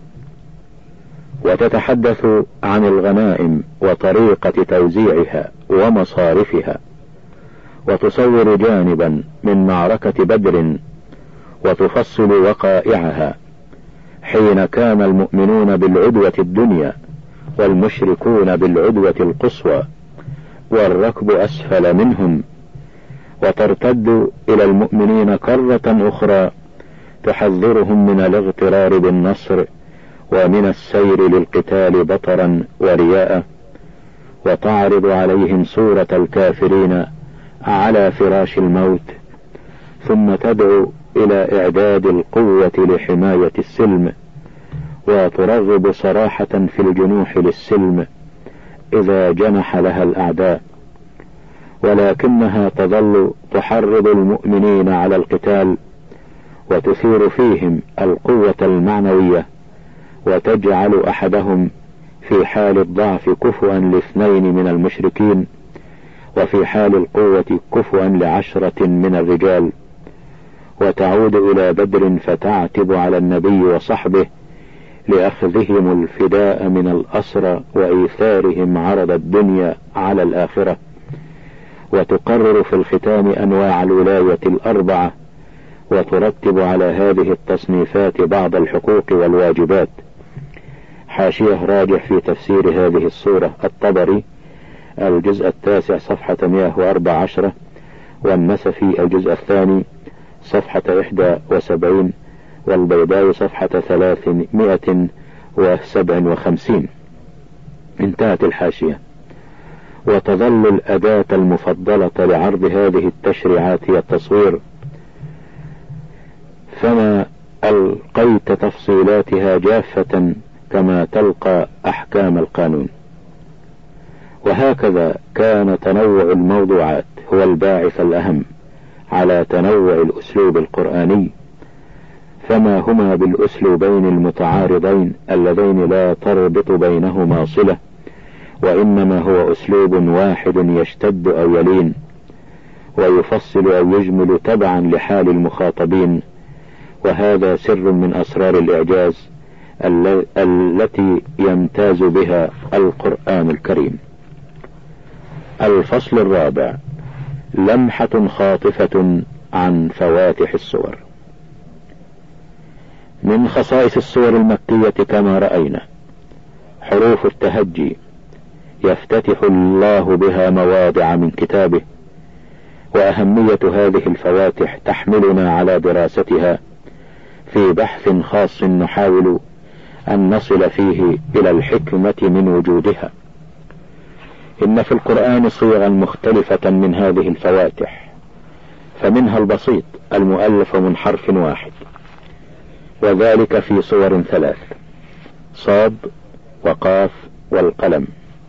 وتتحدث عن الغنائم وطريقة توزيعها ومصارفها، وتصور جانبا من معركة بدر وتفصل وقائعها حين كان المؤمنون بالعدوة الدنيا والمشركون بالعدوة القصوى والركب أسفل منهم، وترتد إلى المؤمنين كرة أخرى تحذرهم من الاغترار بالنصر ومن السير للقتال بطرا ورياء، وتعرض عليهم صورة الكافرين على فراش الموت، ثم تدعو إلى إعداد القوة لحماية السلم، وترغب صراحة في الجنوح للسلم إذا جنح لها الأعداء، ولكنها تظل تحرض المؤمنين على القتال وتثير فيهم القوة المعنوية، وتجعل أحدهم في حال الضعف كفوا لاثنين من المشركين، وفي حال القوة كفوا ل10 من الرجال. وتعود إلى بدر فتعتب على النبي وصحبه لأخذهم الفداء من الأسرى وإيثارهم عرض الدنيا على الآخرة، وتقرر في الختام أنواع الولاية ال4، وترتب على هذه التصنيفات بعض الحقوق والواجبات. حاشية راجع في تفسير هذه السورة الطبري الجزء 9 صفحة 114، والنسفي الجزء 2 صفحة 71، والبيضاوي صفحة 357. انتهت الحاشية. وتظل الأداة المفضلة لعرض هذه التشريعات هي التصوير، فما ألقيت تفصيلاتها جافة كما تلقى أحكام القانون. وهكذا كان تنوع الموضوعات هو الباعث الأهم على تنوع الأسلوب القرآني، فما هما بالأسلوبين المتعارضين اللذين لا تربط بينهما صلة، وإنما هو أسلوب واحد يشتد أو يلين ويفصل أو يجمل تبعا لحال المخاطبين، وهذا سر من أسرار الإعجاز التي يمتاز بها القرآن الكريم. الفصل الرابع: لمحة خاطفة عن فواتح السور. من خصائص السور المكية كما رأينا حروف التهجي يفتتح الله بها مواضع من كتابه، وأهمية هذه الفواتح تحملنا على دراستها في بحث خاص نحاول أن نصل فيه إلى الحكمة من وجودها. إن في القرآن صيغا مختلفة من هذه الفواتح، فمنها البسيط المؤلف من حرف واحد، وذلك في صور ثلاث: صاد وقاف والقلم،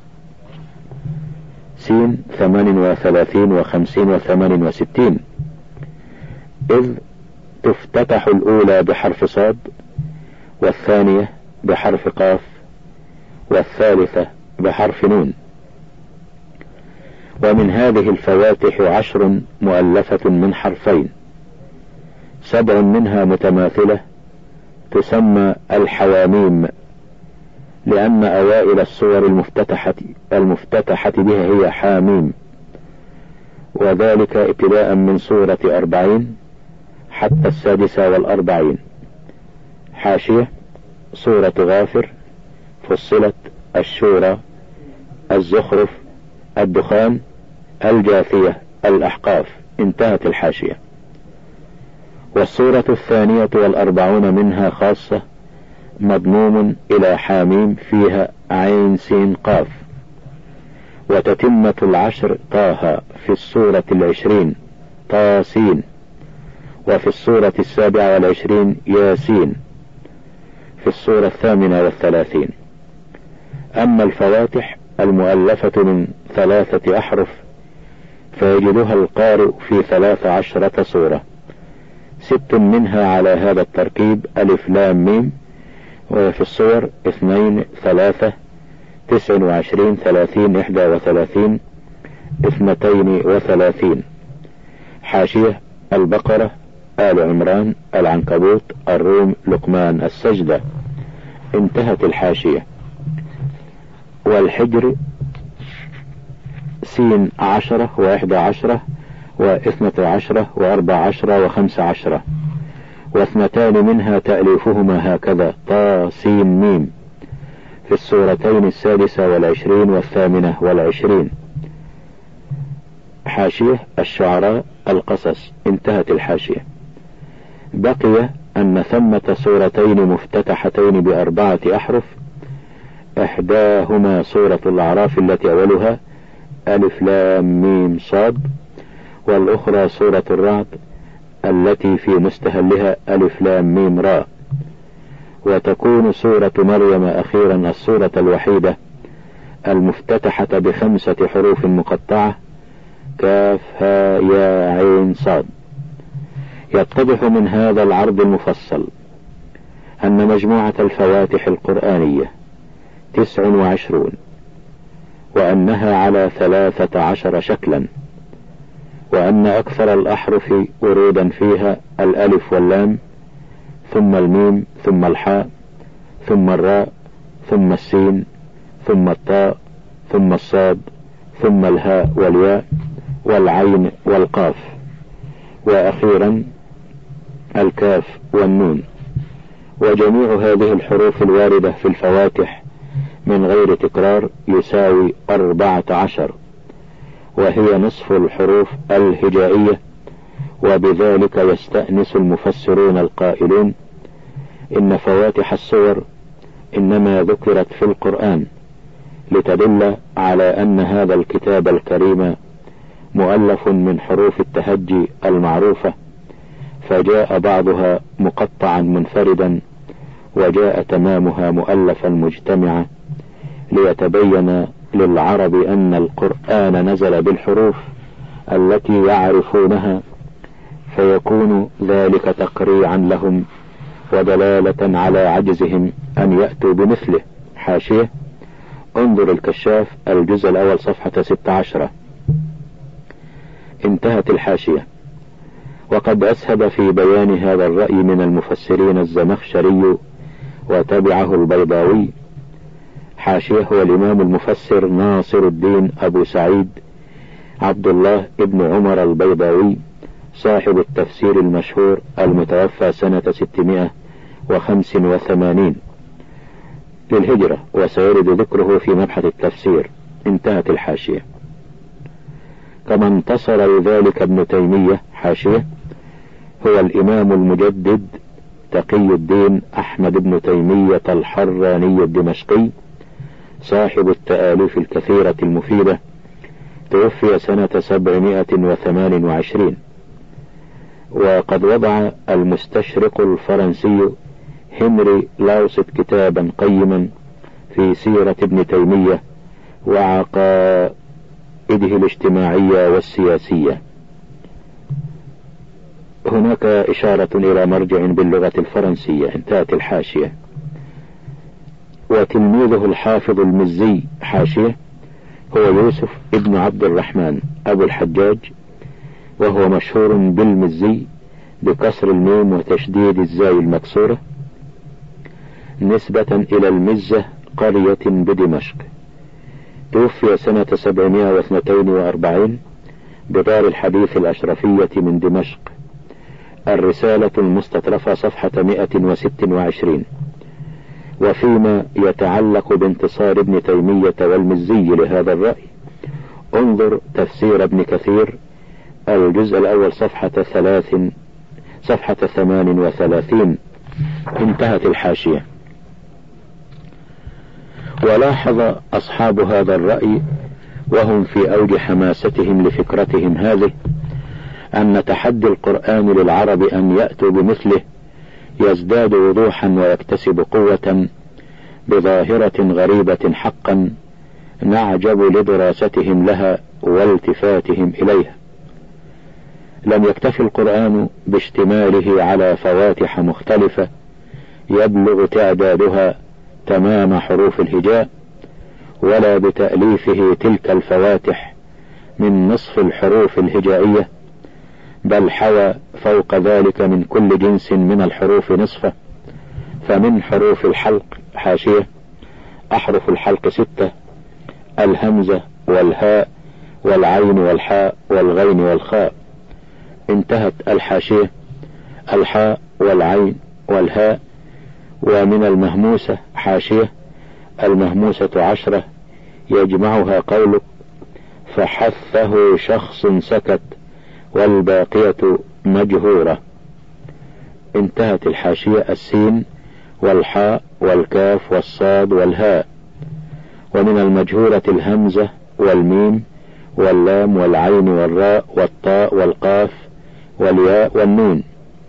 سين 38 و50 و68، إذ تفتتح الأولى بحرف صاد، والثانية بحرف قاف، والثالثة بحرف نون. ومن هذه الفواتح 10 مؤلفة من حرفين، 7 منها متماثلة تسمى الحواميم، لأن أوائل السور المفتتحة بها هي حاميم، وذلك ابتداء من سورة 40 حتى 46. حاشية: سورة غافر، فصلت، الشورى، الزخرف، الدخان، الجاثية، الأحقاف. انتهت الحاشية. والسورة 42 منها خاصة مضموم إلى حاميم فيها عين سين قاف. وتتمة 10 طه في السورة 20 طاسين، وفي السورة 27 ياسين، في السورة 38. أما الفواتح المؤلفة من 3 أحرف فيجدها القارئ في 13 سورة، 6 منها على هذا التركيب: ألف لام ميم، وفي الصور 2 3 29 30 31 32. حاشية: البقرة، آل عمران، العنكبوت، الروم، لقمان، السجدة. انتهت الحاشية. والحجر سين 10 و11 و12 و14 و15، واثنتان منها تأليفهما هكذا: طا سين ميم، في السورتين 26 و28. حاشية: الشعراء، القصص. انتهت الحاشية. بقي أن ثمة سورتين مفتتحتين ب4 أحرف، إحداهما سورة الأعراف التي أولها ألف لام ميم صاد، والأخرى سورة الرعد التي في مستهلها ألف لام ميم راء. وتكون سورة مريم أخيرا السورة الوحيدة المفتتحة ب5 حروف مقطعة: كاف ها يا عين صاد. يتضح من هذا العرض المفصل أن مجموعة الفواتح القرآنية 29، وأنها على 13 شكلا، وأن أكثر الأحرف ورودا فيها الألف واللام، ثم الميم، ثم الحاء، ثم الراء، ثم السين، ثم الطاء، ثم الصاد، ثم الهاء والياء والعين والقاف، وأخيرا الكاف والنون. وجميع هذه الحروف الواردة في الفواتح من غير تكرار يساوي 14، وهي نصف الحروف الهجائية. وبذلك يستأنس المفسرون القائلون إن فواتح السور إنما ذكرت في القرآن لتدل على أن هذا الكتاب الكريم مؤلف من حروف التهجي المعروفة، فجاء بعضها مقطعا منفردا، وجاء تمامها مؤلفا مجتمعا، ليتبين للعرب أن القرآن نزل بالحروف التي يعرفونها فيكون ذلك تقريعا لهم ودلالة على عجزهم أن يأتوا بمثله. حاشية: انظر الكشاف الجزء الأول صفحة 16. انتهت الحاشية. وقد أسهب في بيان هذا الرأي من المفسرين الزمخشري وتبعه البيضاوي. حاشية: هو الإمام المفسر ناصر الدين أبو سعيد عبد الله ابن عمر البيضاوي صاحب التفسير المشهور المتوفى سنة 685 للهجرة، وسيرد ذكره في مبحث التفسير. انتهت الحاشية. كما انتصر لذلك ابن تيمية. حاشية: هو الإمام المجدد تقي الدين أحمد بن تيمية الحراني الدمشقي صاحب التآليف الكثيرة المفيدة، توفي سنة 728. وقد وضع المستشرق الفرنسي هنري لاوست كتابا قيما في سيرة ابن تيمية وعقائده الاجتماعية والسياسية. هناك إشارة إلى مرجع باللغة الفرنسية. انتهت الحاشية. وتلميذه الحافظ المزي. حاشية: هو يوسف ابن عبد الرحمن أبو الحجاج، وهو مشهور بالمزي بكسر الميم وتشديد الزاي المكسورة نسبة إلى المزة قرية بدمشق. توفي سنة 742 بدار الحديث الأشرفية من دمشق. الرسالة المستطرفة صفحة 126. وفيما يتعلق بانتصار ابن تيمية والمزي لهذا الرأي، انظر تفسير ابن كثير الجزء الأول صفحة 38. انتهت الحاشية. ولاحظ أصحاب هذا الرأي وهم في أوج حماستهم لفكرتهم هذه أن تحدي القرآن للعرب أن يأتوا بمثله يزداد وضوحا ويكتسب قوة بظاهرة غريبة حقا نعجب لدراستهم لها والتفاتهم إليها. لم يكتف القرآن باشتماله على فواتح مختلفة يبلغ تعدادها تمام حروف الهجاء، ولا بتأليفه تلك الفواتح من نصف الحروف الهجائية، بل حوى فوق ذلك من كل جنس من الحروف نصفه. فمن حروف الحلق. حاشية: أحرف الحلق 6: الهمزة والهاء والعين والحاء والغين والخاء. انتهت الحاشية. الحاء والعين والهاء. ومن المهموسة. حاشية: المهموسة 10 يجمعها قولك فحثه شخص سكت والباقية مجهورة. انتهت الحاشية. السين والحاء والكاف والصاد والهاء. ومن المجهورة الهمزة والميم واللام والعين والراء والطاء والقاف والياء والنون.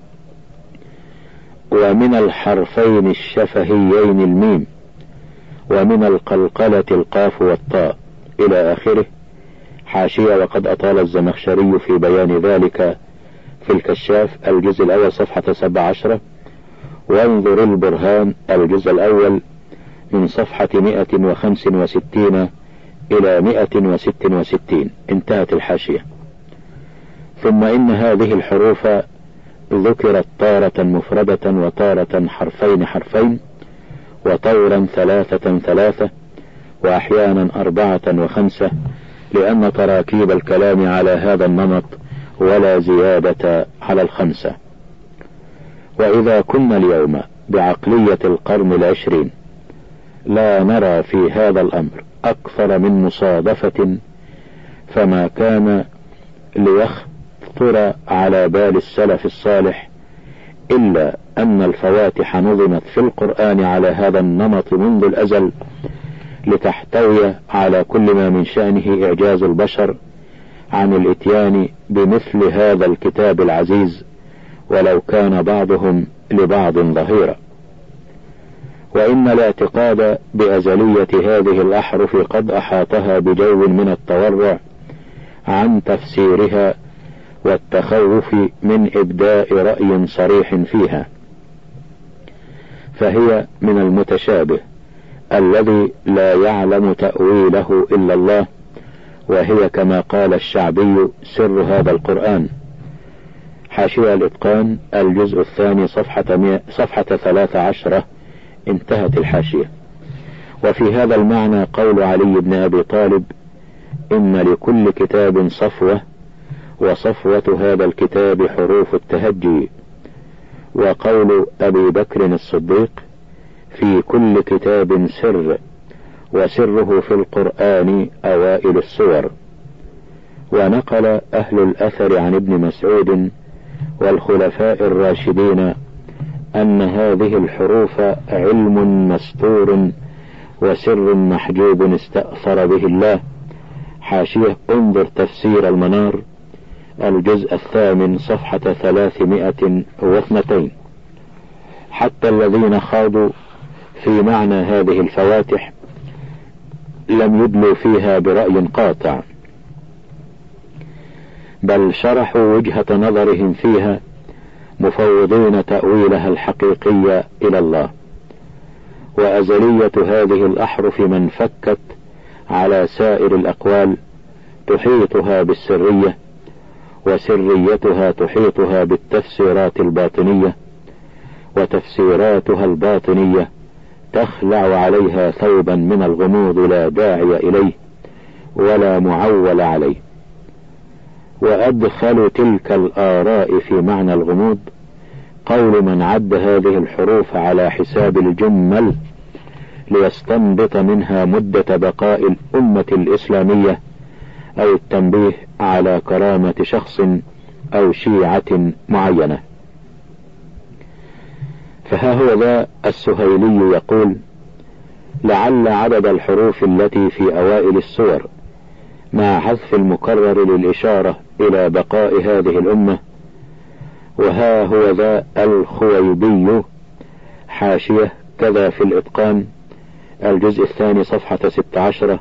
ومن الحرفين الشفهيين الميم. ومن القلقلة القاف والطاء إلى آخره. حاشية: وقد أطال الزمخشري في بيان ذلك في الكشاف الجزء الأول صفحة 17. وانظر البرهان الجزء الأول من صفحة 165 إلى 166. انتهت الحاشية. ثم إن هذه الحروف ذكرت تارة مفردة وتارة حرفين حرفين وطورا 3 3 وأحيانا 4 و5، لأن تراكيب الكلام على هذا النمط ولا زيادة على 5. وإذا كنا اليوم بعقلية القرن 20 لا نرى في هذا الأمر أكثر من مصادفة، فما كان ليخطر على بال السلف الصالح إلا أن الفواتح نظمت في القرآن على هذا النمط منذ الأزل لتحتوي على كل ما من شأنه إعجاز البشر عن الإتيان بمثل هذا الكتاب العزيز، ولو كان بعضهم لبعض ظهيرا. وإن الاعتقاد بأزلية هذه الأحرف قد أحاطها بجو من التورع عن تفسيرها والتخوف من إبداء رأي صريح فيها، فهي من المتشابه الذي لا يعلم تأويله إلا الله، وهي كما قال الشعبي سر هذا القرآن. حاشية الإتقان الجزء الثاني صفحة 13 انتهت الحاشية. وفي هذا المعنى قول علي بن أبي طالب: إن لكل كتاب صفوة، وصفوة هذا الكتاب حروف التهجي. وقول أبي بكر الصديق: في كل كتاب سر، وسره في القرآن أوائل السور. ونقل أهل الأثر عن ابن مسعود والخلفاء الراشدين أن هذه الحروف علم مستور وسر محجوب استأثر به الله. حاشية انظر تفسير المنار الجزء الثامن صفحة 302. حتى الذين خاضوا في معنى هذه الفواتح لم يدلوا فيها برأي قاطع، بل شرحوا وجهة نظرهم فيها مفوضين تأويلها الحقيقي إلى الله. وأزلية هذه الأحرف من فكت على سائر الأقوال تحيطها بالسرية، وسريتها تحيطها بالتفسيرات الباطنية، وتفسيراتها الباطنية تخلع عليها ثوبا من الغموض لا داعي إليه ولا معول عليه. وأدخل تلك الآراء في معنى الغموض قول من عد هذه الحروف على حساب الجمل ليستنبط منها مدة بقاء الأمة الإسلامية، أو التنبيه على كرامة شخص أو شيعة معينة. فها هو ذا السهيلي يقول: لعل عدد الحروف التي في أوائل السور مع حذف المكرر للإشارة إلى بقاء هذه الأمة. وها هو ذا الخويبي حاشية كذا في الإتقان الجزء الثاني صفحة 16.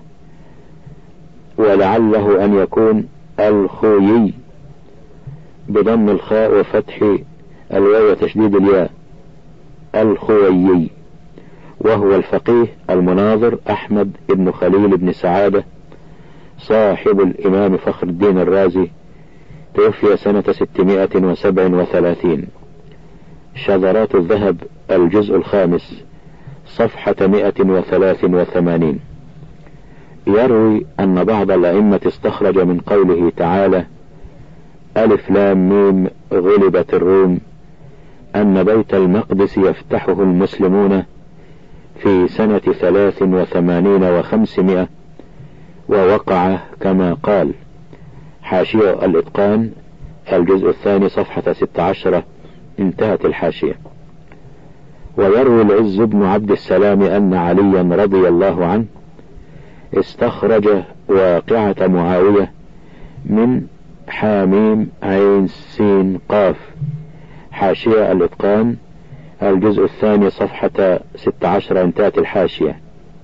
ولعله أن يكون الخويي بضم الخاء وفتح الواو وتشديد الياء، الخويي، وهو الفقيه المناظر أحمد بن خليل بن سعادة صاحب الإمام فخر الدين الرازي، توفي سنة 637. شذرات الذهب الجزء الخامس صفحة 183. يروي أن بعض الأئمة استخرج من قوله تعالى: ألف لام ميم غلبت الروم، أن بيت المقدس يفتحه المسلمون في سنة 83 و500، ووقع كما قال. حاشية الإتقان الجزء الثاني صفحة 16 انتهت الحاشية. ويروي العز بن عبد السلام أن عليا رضي الله عنه استخرج واقعة معاوية من حاميم عين سين قاف. حاشية الإتقان الجزء الثاني صفحة 16 انتهت الحاشية.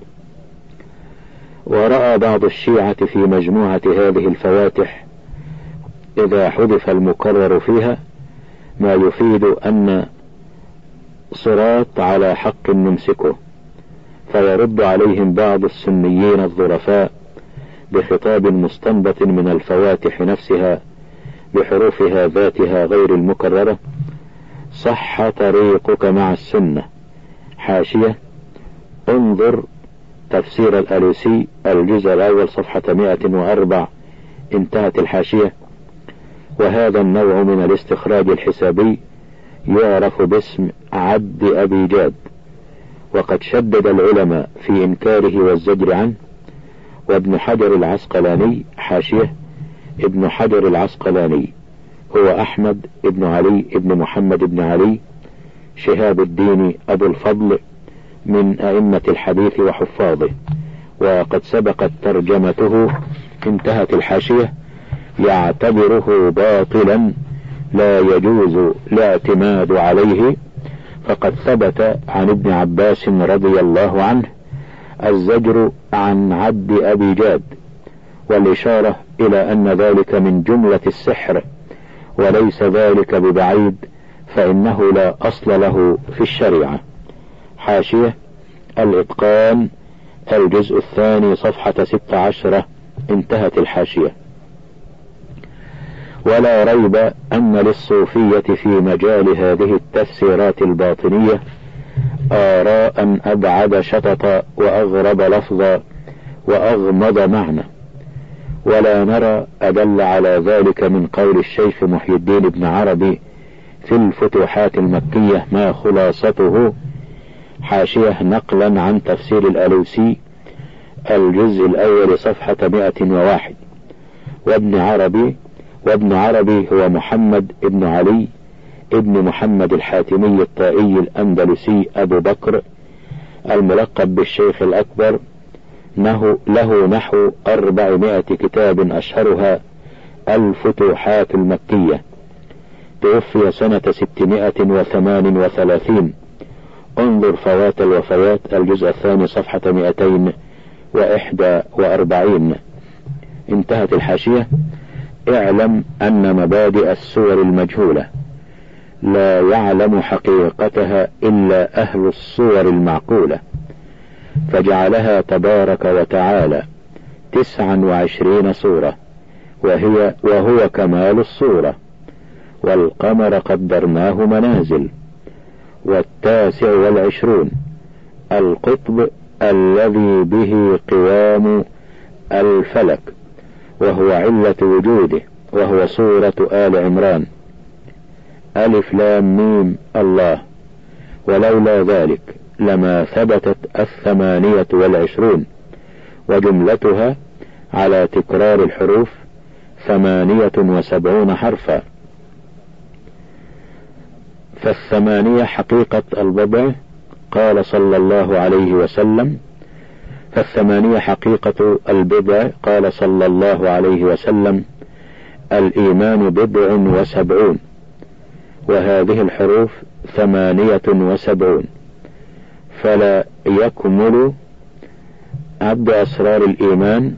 ورأى بعض الشيعة في مجموعة هذه الفواتح إذا حذف المكرر فيها ما يفيد أن صراط على حق نمسكه، فيرد عليهم بعض السنيين الظرفاء بخطاب مستنبط من الفواتح نفسها بحروفها ذاتها غير المكررة: صح طريقك مع السنة. حاشية انظر تفسير الألوسي الجزء الأول صفحة 104 انتهت الحاشية. وهذا النوع من الاستخراج الحسابي يعرف باسم عد أبي جاد، وقد شدد العلماء في إنكاره والزجر عنه. وابن حجر العسقلاني حاشية ابن حجر العسقلاني هو أحمد ابن علي ابن محمد ابن علي شهاب الدين أبو الفضل من أئمة الحديث وحفاظه، وقد سبقت ترجمته انتهت الحاشية. يعتبره باطلا لا يجوز الاعتماد عليه، فقد ثبت عن ابن عباس رضي الله عنه الزجر عن عد أبي جاد، والإشارة إلى أن ذلك من جملة السحر وليس ذلك ببعيد، فإنه لا أصل له في الشريعة. حاشية الإتقان الجزء الثاني صفحة 16. انتهت الحاشية. ولا ريب أن للصوفية في مجال هذه التفسيرات الباطنية آراء أبعد شططا وأغرب لفظا وأغمض معنى، ولا نرى أدل على ذلك من قول الشيخ محي الدين بن عربي في الفتوحات المكية ما خلاصته. حاشية نقلا عن تفسير الألوسي الجزء الأول صفحة 101. وابن عربي هو محمد ابن علي ابن محمد الحاتمي الطائي الأندلسي أبو بكر الملقب بالشيخ الأكبر، له نحو 400 كتاب أشهرها الفتوحات المكية. توفي سنة 638. انظر فوات الوفيات الجزء الثاني صفحة 241. انتهت الحاشية. اعلم أن مبادئ السور المجهولة لا يعلم حقيقتها إلا أهل الصور المعقولة، فجعلها تبارك وتعالى 29 صورة، وهو كمال الصورة. والقمر قدرناه منازل. 29 القطب الذي به قوام الفلك، وهو علة وجوده، وهو سورة آل عمران. ألف لام ميم الله. ولولا ذلك لما ثبتت 28، وجملتها على تكرار الحروف 78 حرفا. فالثمانية حقيقة البضع قال صلى الله عليه وسلم. فالثمانية حقيقة البضع قال صلى الله عليه وسلم: الإيمان 79، وهذه الحروف 78. فلا يكمل عبد أسرار الإيمان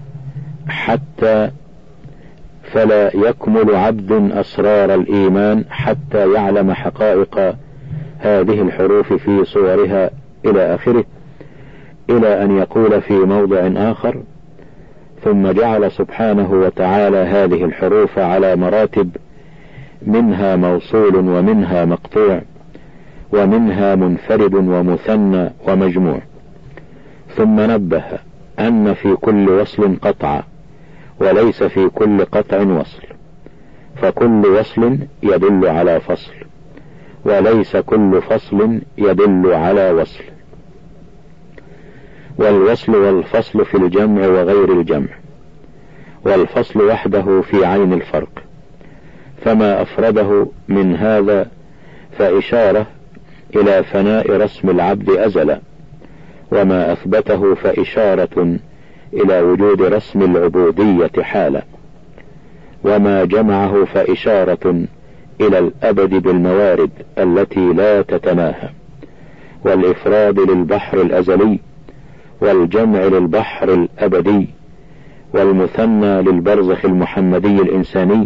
حتى يعلم حقائق هذه الحروف في صورها إلى آخره، إلى أن يقول في موضع آخر: ثم جعل سبحانه وتعالى هذه الحروف على مراتب، منها موصول ومنها مقطوع ومنها منفرد ومثنى ومجموع. ثم نبه أن في كل وصل قطع، وليس في كل قطع وصل، فكل وصل يدل على فصل، وليس كل فصل يدل على وصل. والوصل والفصل في الجمع وغير الجمع، والفصل وحده في عين الفرق. فما أفرده من هذا فإشارة إلى فناء رسم العبد أزلا، وما أثبته فإشارة إلى وجود رسم العبودية حالا، وما جمعه فإشارة إلى الأبد بالموارد التي لا تتناهى، والإفراد للبحر الأزلي، والجمع للبحر الأبدي، والمثنى للبرزخ المحمدي الإنساني.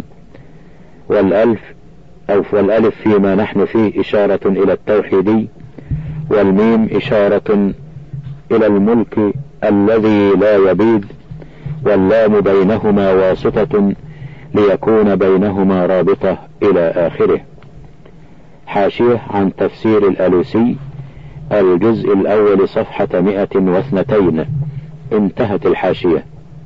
والألف فيما نحن فيه إشارة إلى التوحيدي، والميم إشارة إلى الملك الذي لا يبيد، واللام بينهما واسطة ليكون بينهما رابطة إلى آخره. حاشية عن تفسير الألوسي الجزء الأول صفحة 102. انتهت الحاشية.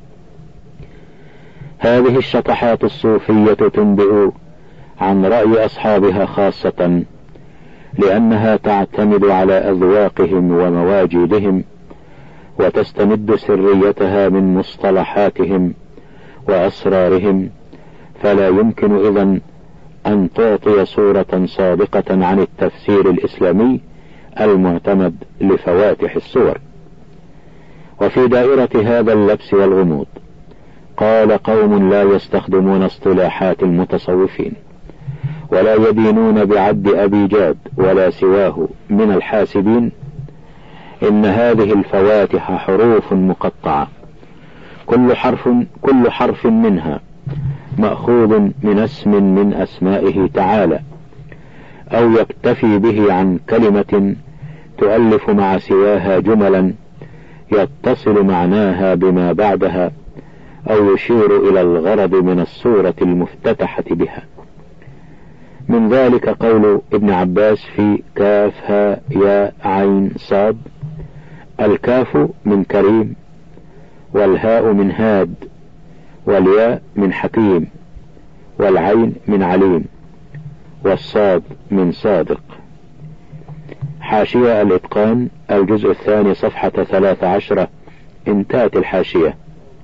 هذه الشطحات الصوفية تنبئ عن رأي أصحابها خاصة، لأنها تعتمد على أذواقهم ومواجيدهم، وتستمد سريتها من مصطلحاتهم وأسرارهم، فلا يمكن إذن أن تعطي صورة صادقة عن التفسير الإسلامي المعتمد لفواتح السور. وفي دائرة هذا اللبس والغموض قال قوم لا يستخدمون اصطلاحات المتصوفين، ولا يدينون بعد أبي جاد ولا سواه من الحاسبين: إن هذه الفواتح حروف مقطعة، كل حرف منها مأخوذ من اسم من أسمائه تعالى، أو يكتفي به عن كلمة تؤلف مع سواها جملا يتصل معناها بما بعدها، أو يشير إلى الغرض من السورة المفتتحة بها. من ذلك قول ابن عباس في كاف ها يا عين صاد: الكاف من كريم، والهاء من هاد، والياء من حكيم، والعين من عليم، والصاد من صادق. حاشية الإتقان الجزء الثاني صفحة 13 انتهت الحاشية.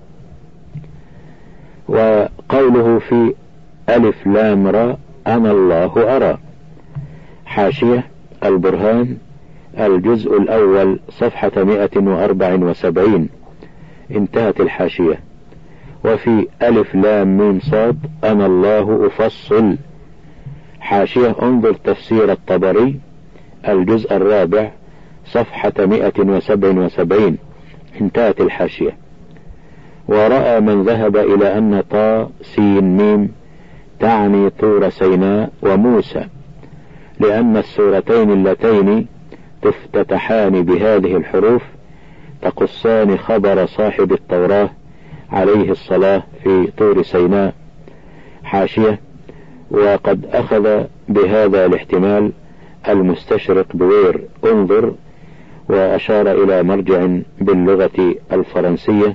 وقوله في ألف لام را: أنا الله أرى. حاشية البرهان الجزء الأول صفحة 174 انتهت الحاشية. وفي ألف لام ميم صاد: أنا الله أفصل. حاشية انظر تفسير الطبري الجزء الرابع صفحة 177 انتهت الحاشية. ورأى من ذهب إلى أن طا سين ميم تعني طور سيناء وموسى، لأن السورتين اللتين تفتتحان بهذه الحروف تقصان خبر صاحب التوراة عليه الصلاة في طور سيناء. حاشية: وقد أخذ بهذا الاحتمال المستشرق بوير انظر، وأشار إلى مرجع باللغة الفرنسية،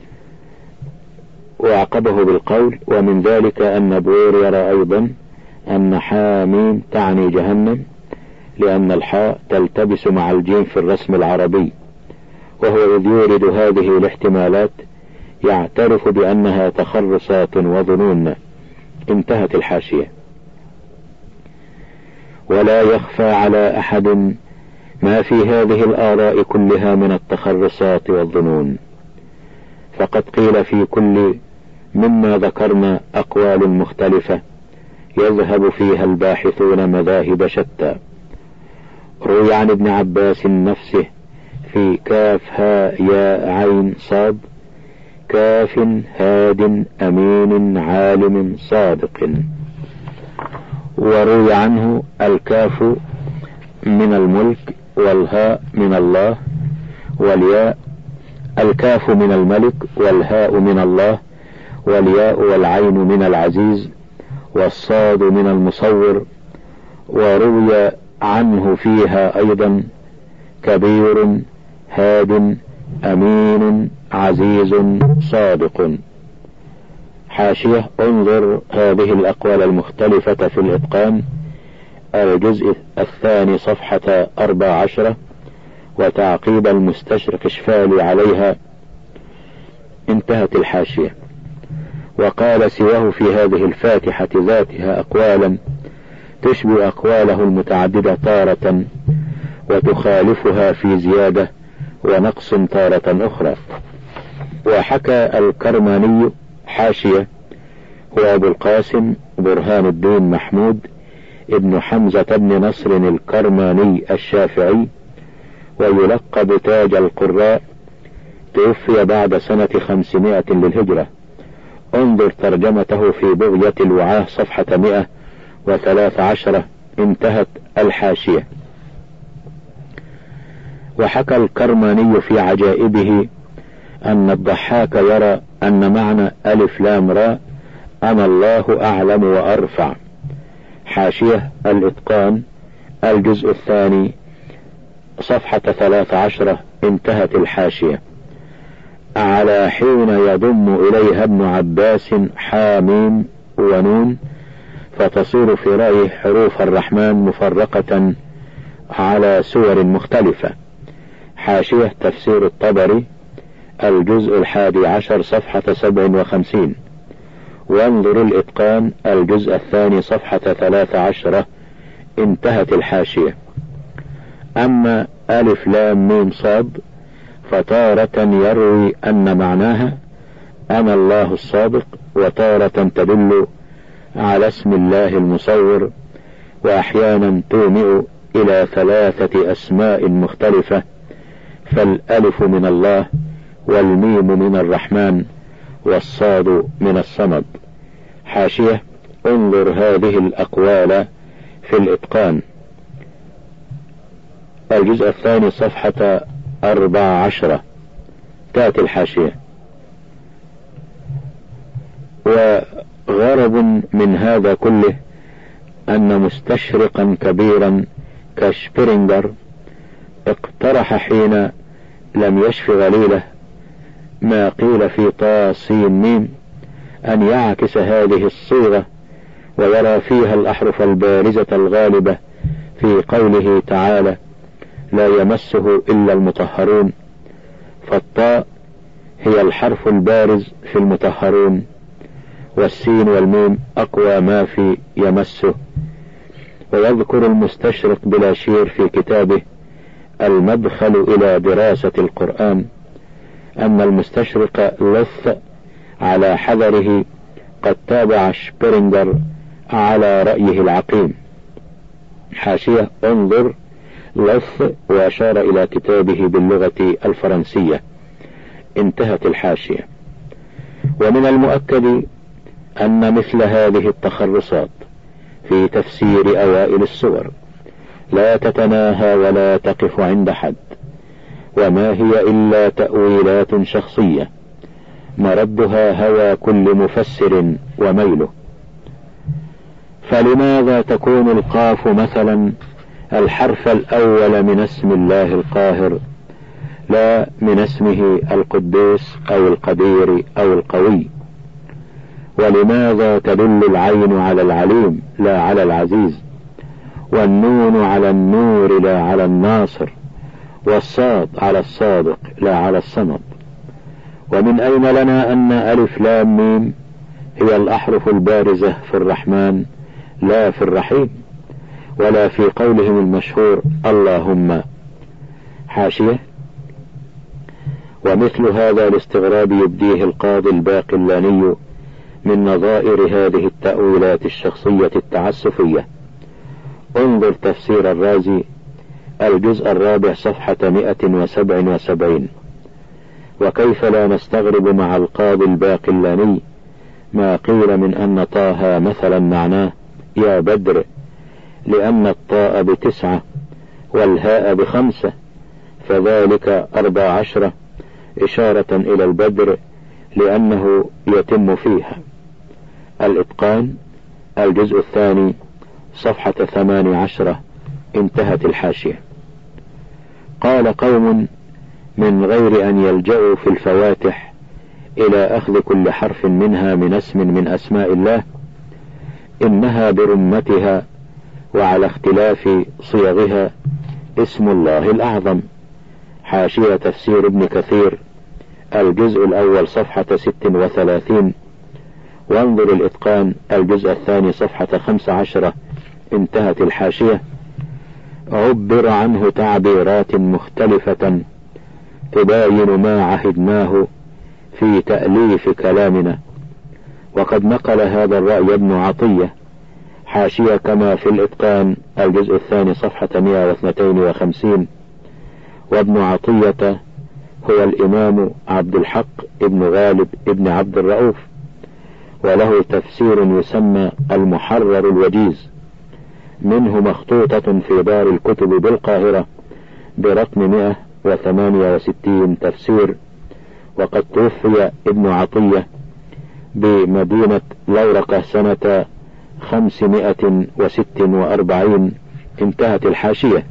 وعقبه بالقول: ومن ذلك أن بوير يرى أيضا أن حاميم تعني جهنم، لأن الحاء تلتبس مع الجيم في الرسم العربي، وهو إذ يورد هذه الاحتمالات يعترف بأنها تخرصات وظنون. انتهت الحاشية. ولا يخفى على أحد ما في هذه الآراء كلها من التخرصات والظنون، فقد قيل في كل مما ذكرنا أقوال مختلفة يذهب فيها الباحثون مذاهب شتى. روي عن ابن عباس نفسه في كاف ها يا عين صاد: كاف هاد أمين عالم صادق. وروي عنه: الكاف من الملك، والهاء من الله، والياء الكاف من الملك، والهاء من الله، والياء والعين من العزيز، والصاد من المصور. وروي عنه فيها أيضا: كبير هاد أمين عزيز صادق. حاشية انظر هذه الأقوال المختلفة في الإتقان الجزء الثاني صفحة 14 وتعقيب المستشرق الشفالي عليها انتهت الحاشية. وقال سواه في هذه الفاتحة ذاتها أقوالا تشبه أقواله المتعددة تارة وتخالفها في زيادة ونقص تارة أخرى. وحكى الكرماني حاشية هو أبو القاسم برهان الدين محمود ابن حمزة بن نصر الكرماني الشافعي، ويلقب تاج القراء، توفي بعد سنة 500 للهجرة. انظر ترجمته في بغية الوعاة صفحة 113 انتهت الحاشية. وحكى الكرماني في عجائبه أن الضحاك يرى أن معنى ألف لام را أنا الله أعلم وأرفع. حاشية الإتقان الجزء الثاني صفحة 13 انتهت الحاشية. على حين يضم إليها ابن عباس حاميم ونون فتصير في رأيه حروف الرحمن مفرقة على سور مختلفة. حاشية تفسير الطبري الجزء 11 صفحة 57. وانظر الإتقان الجزء الثاني صفحة 13 انتهت الحاشية. أما ألف لام ميم صاد فتارة يروي أن معناها أنا الله الصادق، وتارة تدل على اسم الله المصور، وأحيانا تومئ إلى 3 أسماء مختلفة، فالألف من الله، والميم من الرحمن، والصاد من الصمد. حاشية: انظر هذه الأقوال في الإتقان، الجزء الثاني صفحة 14. تأتي الحاشية: وغرض من هذا كله أن مستشرقا كبيرا كشبرينجر اقترح حين لم يشف غليله ما قيل في طاسين ميم أن يعكس هذه الصيغة ويرى فيها الأحرف البارزة الغالبة في قوله تعالى: لا يمسه إلا المطهرون، فالطاء هي الحرف البارز في المطهرون، والسين والميم أقوى ما في يمسه. ويذكر المستشرق بلاشير في كتابه المدخل إلى دراسة القرآن أن المستشرق لث على حذره قد تابع شبرينجر على رأيه العقيم. حاشية: انظر لث، وأشار إلى كتابه باللغة الفرنسية. انتهت الحاشية. ومن المؤكد أن مثل هذه التخرصات في تفسير أوائل السور لا تتناهى ولا تقف عند حد، وما هي إلا تأويلات شخصية مردها هوى كل مفسر وميله. فلماذا تكون القاف مثلا الحرف الأول من اسم الله القاهر لا من اسمه القدوس أو القدير أو القوي؟ ولماذا تدل العين على العليم لا على العزيز، والنون على النور لا على الناصر، والصاد على الصادق لا على الصمد؟ ومن أين لنا أن ألف لام ميم هي الأحرف البارزة في الرحمن لا في الرحيم، ولا في قولهم المشهور اللهم؟ حاشية: ومثل هذا الاستغراب يبديه القاضي الباقلاني من نظائر هذه التأويلات الشخصية التعسفية. انظر تفسير الرازي الجزء الرابع صفحة 177. وكيف لا نستغرب مع القاضي الباقلاني ما قيل من أن طه مثلا معناه يا بدر، لأن الطاء ب9 والهاء ب5 فذلك 14، إشارة إلى البدر لأنه يتم فيها. الإتقان الجزء الثاني صفحة 18. انتهت الحاشية. قال قوم من غير أن يلجأوا في الفواتح إلى أخذ كل حرف منها من اسم من أسماء الله إنها برمتها وعلى اختلاف صيغها اسم الله الأعظم. حاشية تفسير ابن كثير الجزء الأول صفحة 36. وانظر الإتقان الجزء الثاني صفحة 15. انتهت الحاشية. عبر عنه تعبيرات مختلفة تباين ما عهدناه في تأليف كلامنا، وقد نقل هذا الرأي ابن عطية. حاشية كما في الإتقان الجزء الثاني صفحة 152. وابن عطية هو الإمام عبد الحق ابن غالب ابن عبد الرؤوف، وله تفسير يسمى المحرر الوجيز، منه مخطوطة في دار الكتب بالقاهرة برقم 168 تفسير. وقد توفي ابن عطية بمدينة لورقة سنة 546. انتهت الحاشية.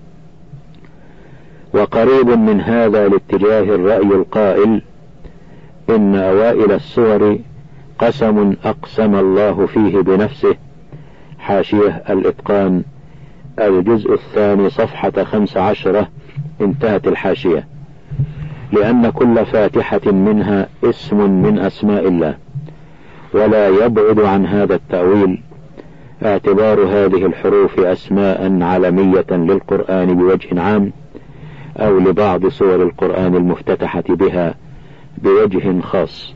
وقريب من هذا الاتجاه الرأي القائل إن أوائل السور قسم أقسم الله فيه بنفسه. حاشية الإتقان الجزء الثاني صفحة 15. انتهت الحاشية. لأن كل فاتحة منها اسم من أسماء الله، ولا يبعد عن هذا التأويل اعتبار هذه الحروف أسماء علمية للقرآن بوجه عام، أو لبعض سور القرآن المفتتحة بها بوجه خاص.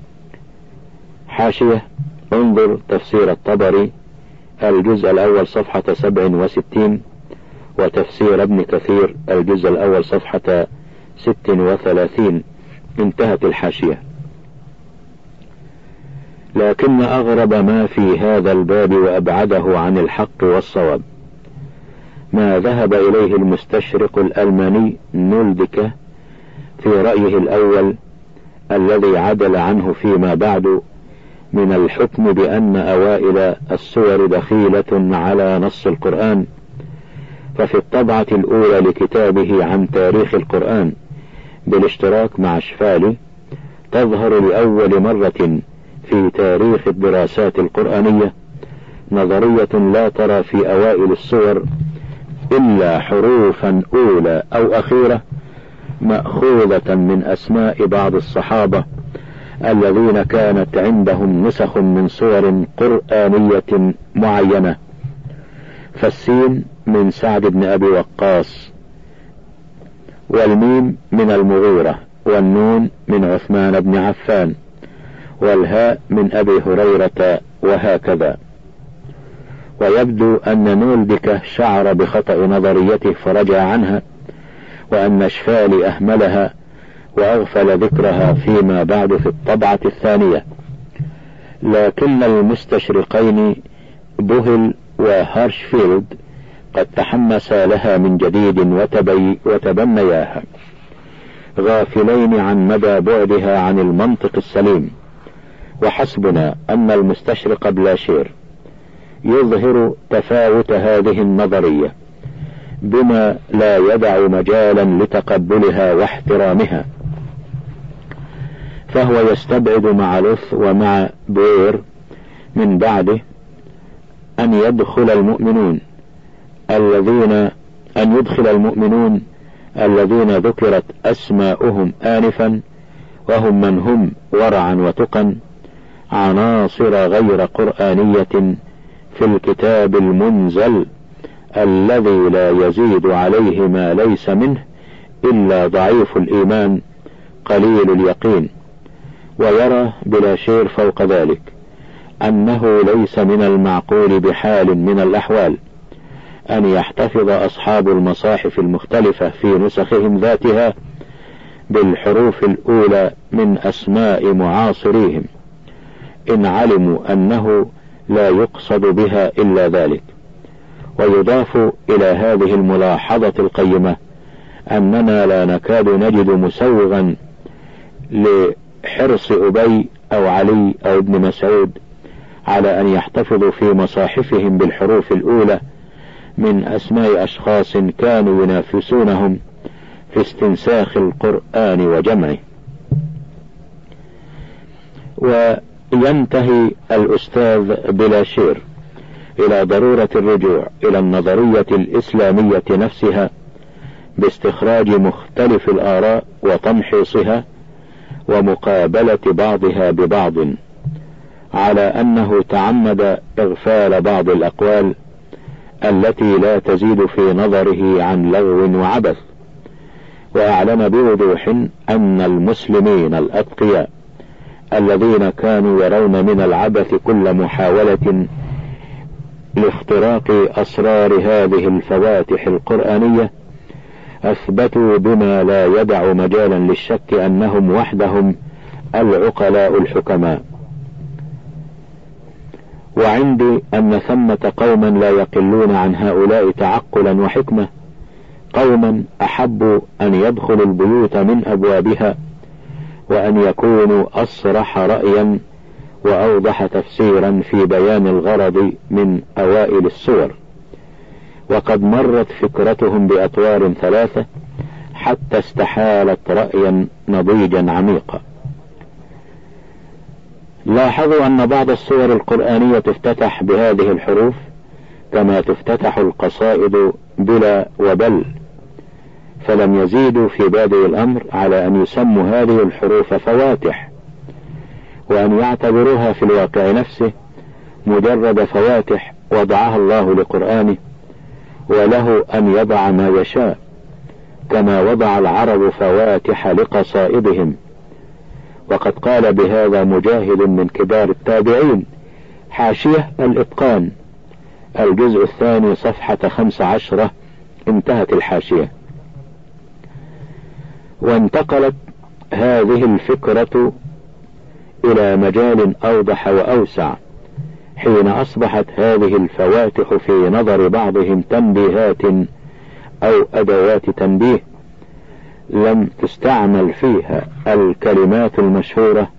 حاشية: انظر تفسير الطبري الجزء الأول صفحة 67، وتفسير ابن كثير الجزء الأول صفحة 36. انتهت الحاشية. لكن أغرب ما في هذا الباب وأبعده عن الحق والصواب ما ذهب إليه المستشرق الألماني نولدكه في رأيه الأول الذي عدل عنه فيما بعد من الحكم بأن أوائل السور دخيلة على نص القرآن. ففي الطبعة الأولى لكتابه عن تاريخ القرآن بالاشتراك مع شفالي تظهر لأول مرة في تاريخ الدراسات القرآنية نظرية لا ترى في أوائل السور إلا حروفا أولى أو أخيرة مأخوذة من أسماء بعض الصحابة الذين كانت عندهم نسخ من سور قرآنية معينة، فالسين من سعد بن أبي وقاص، والميم من المغيرة، والنون من عثمان بن عفان، والهاء من أبي هريرة، وهكذا. ويبدو أن نولدكه شعر بخطأ نظريته فرجع عنها، وأن شفالي أهملها وأغفل ذكرها فيما بعد في الطبعة الثانية. لكن المستشرقين بوهل وهارشفيلد قد تحمسا لها من جديد وتبنياها، غافلين عن مدى بعدها عن المنطق السليم. وحسبنا أن المستشرق بلاشير يظهر تفاوت هذه النظرية بما لا يدع مجالا لتقبلها واحترامها، فهو يستبعد مع لوث ومع بوير من بعده أن يدخل المؤمنون الذين ذكرت أسماؤهم آنفا، وهم من هم ورعا وتقا، عناصر غير قرآنية في الكتاب المنزل الذي لا يزيد عليه ما ليس منه إلا ضعيف الإيمان قليل اليقين. ويرى بلاشير فوق ذلك أنه ليس من المعقول بحال من الأحوال أن يحتفظ أصحاب المصاحف المختلفة في نسخهم ذاتها بالحروف الأولى من أسماء معاصريهم إن علموا أنه لا يقصد بها إلا ذلك. ويضاف إلى هذه الملاحظة القيمة أننا لا نكاد نجد مسوغا لحرص أبي أو علي أو ابن مسعود على أن يحتفظوا في مصاحفهم بالحروف الأولى من أسماء أشخاص كانوا ينافسونهم في استنساخ القرآن وجمعه. وينتهي الأستاذ بلاشير إلى ضرورة الرجوع إلى النظرية الإسلامية نفسها باستخراج مختلف الآراء وتمحيصها ومقابلة بعضها ببعض، على أنه تعمد إغفال بعض الأقوال التي لا تزيد في نظره عن لغو وعبث، وأعلن بوضوح أن المسلمين الأتقياء الذين كانوا يرون من العبث كل محاولة لاختراق أسرار هذه الفواتح القرآنية أثبتوا بما لا يدع مجالا للشك أنهم وحدهم العقلاء الحكماء. وعندي أن ثمة قوما لا يقلون عن هؤلاء تعقلا وحكمة، قوما أحبوا أن يدخلوا البيوت من أبوابها وأن يكونوا أصرح رأيا وأوضح تفسيرا في بيان الغرض من أوائل السور، وقد مرت فكرتهم بأطوار ثلاثة حتى استحالت رأيا نضيجا عميقا. لاحظوا أن بعض السور القرآنية تفتتح بهذه الحروف كما تفتتح القصائد بلا وبل، فلم يزيدوا في بادئ الأمر على أن يسموا هذه الحروف فواتح، وأن يعتبروها في الواقع نفسه مجرد فواتح وضعها الله لقرآنه، وله أن يضع ما يشاء كما وضع العرب فواتح لقصائدهم. وقد قال بهذا مجاهد من كبار التابعين، حاشية الإتقان الجزء الثاني صفحة 15 انتهت الحاشية. وانتقلت هذه الفكرة إلى مجال أوضح وأوسع حين أصبحت هذه الفواتح في نظر بعضهم تنبيهات أو أدوات تنبيه لم تستعمل فيها الكلمات المشهورة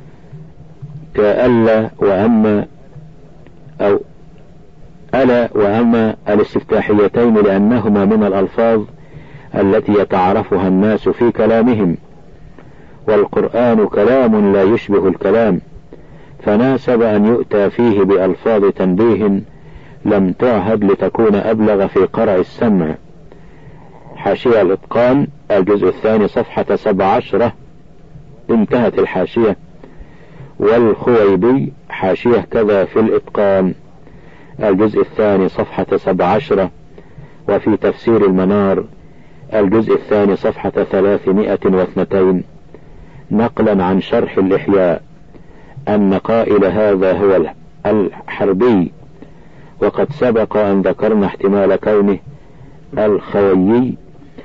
كألا وأما أو ألا وأما الاستفتاحيتين، لأنهما من الألفاظ التي يتعرفها الناس في كلامهم، والقرآن كلام لا يشبه الكلام، فناسب أن يؤتى فيه بألفاظ تنبيه لم تعهد لتكون أبلغ في قرع السمع. حاشية الإتقان الجزء الثاني صفحة 17 انتهت الحاشية. والخويبي حاشية كذا في الإتقان الجزء الثاني صفحة 17، وفي تفسير المنار الجزء الثاني صفحة 302 نقلا عن شرح الإحياء أن قائل هذا هو الحربي، وقد سبق أن ذكرنا احتمال كونه الخويي،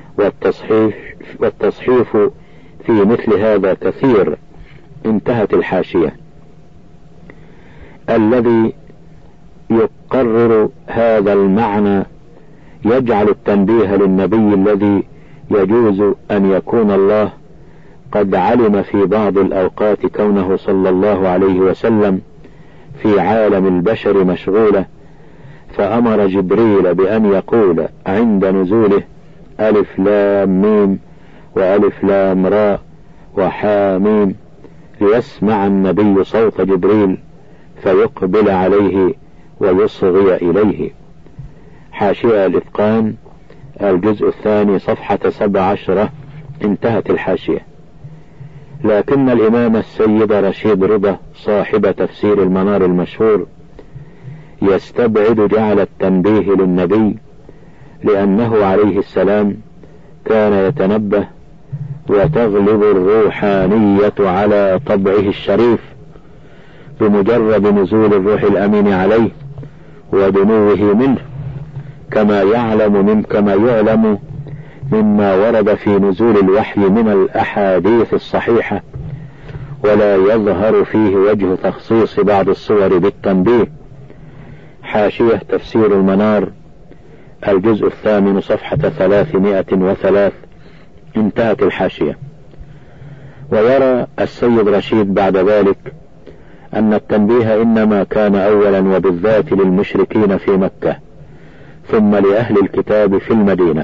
والتصحيف في مثل هذا كثير. انتهت الحاشية. الذي يقرر هذا المعنى يجعل التنبيه للنبي الذي يجوز أن يكون الله قد علم في بعض الأوقات كونه صلى الله عليه وسلم في عالم البشر مشغولة، فأمر جبريل بأن يقول عند نزوله ألف لام ميم وألف لام راء وحاميم، ليسمع النبي صوت جبريل فيقبل عليه ويصغي إليه. حاشية الإتقان الجزء الثاني صفحة 17 انتهت الحاشية. لكن الإمام السيد رشيد رضا صاحب تفسير المنار المشهور يستبعد جعل التنبيه للنبي، لأنه عليه السلام كان يتنبه وتغلب الروحانية على طبعه الشريف بمجرد نزول الروح الأمين عليه ودنوه منه، كما يعلم مما ورد في نزول الوحي من الأحاديث الصحيحة، ولا يظهر فيه وجه تخصيص بعض الصور بالتنبيه. حاشية تفسير المنار الجزء الثامن صفحة 303 انتهت الحاشية. ويرى السيد رشيد بعد ذلك أن التنبيه إنما كان أولا وبالذات للمشركين في مكة، ثم لأهل الكتاب في المدينة،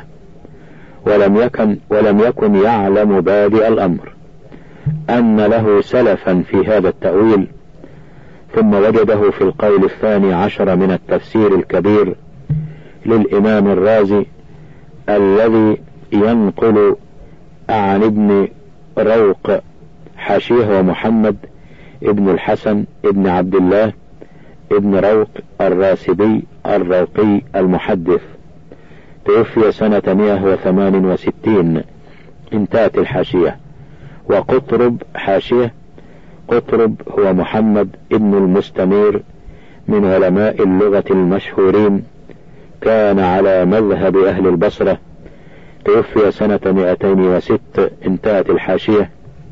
ولم يكن يعلم بادئ الأمر أن له سلفا في هذا التأويل، ثم وجده في القول 12 من التفسير الكبير للإمام الرازي الذي ينقل عن ابن روق حاشيه ومحمد ابن الحسن ابن عبد الله ابن روق الراسبي الروقي المحدث، توفي سنة 168 انتهت الحاشية. وقطرب حاشية قطرب هو محمد ابن المستنير من علماء اللغة المشهورين، كان على مذهب أهل البصرة، توفي سنة 206 انتهت الحاشية.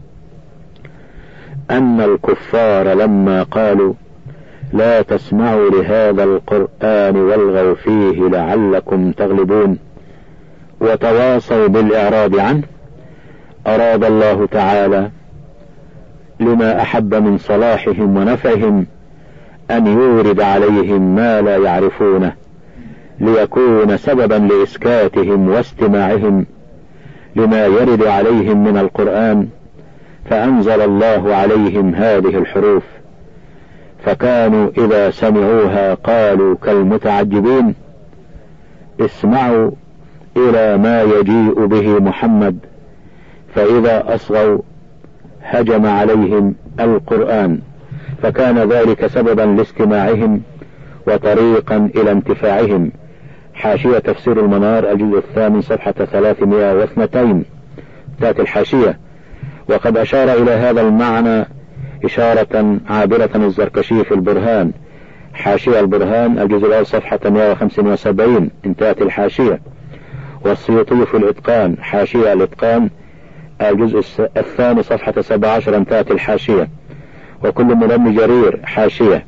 أن الكفار لما قالوا لا تسمعوا لهذا القرآن والغوا فيه لعلكم تغلبون وتواصوا بالإعراض عنه، أراد الله تعالى لما أحب من صلاحهم ونفعهم أن يورد عليهم ما لا يعرفونه، ليكون سببا لإسكاتهم واستماعهم لما يرد عليهم من القرآن، فأنزل الله عليهم هذه الحروف، فكانوا إذا سمعوها قالوا كالمتعجبين اسمعوا إلى ما يجيء به محمد، فإذا أصغوا هجم عليهم القرآن، فكان ذلك سببا لاستماعهم وطريقا إلى انتفاعهم. حاشية تفسير المنار الجزء الثامن صفحة 302 ذات الحاشية. وقد أشار إلى هذا المعنى إشارة عابرة الزركشي في البرهان، حاشية البرهان الجزء الأول صفحة 175 انتهت الحاشية. والسيوطي في الإتقان حاشية الإتقان الجزء الثاني صفحة 17 انتهت الحاشية. وكل من ابن جرير حاشية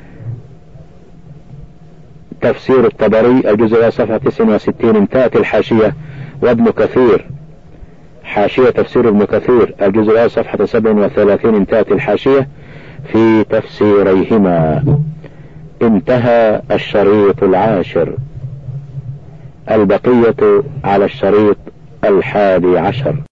تفسير الطبري الجزء صفحة 69 انتهت الحاشية. وابن كثير حاشية تفسير ابن كثير الجزء صفحة 37 انتهت الحاشية في تفسيريهما. انتهى الشريط العاشر. البقية على الشريط 11.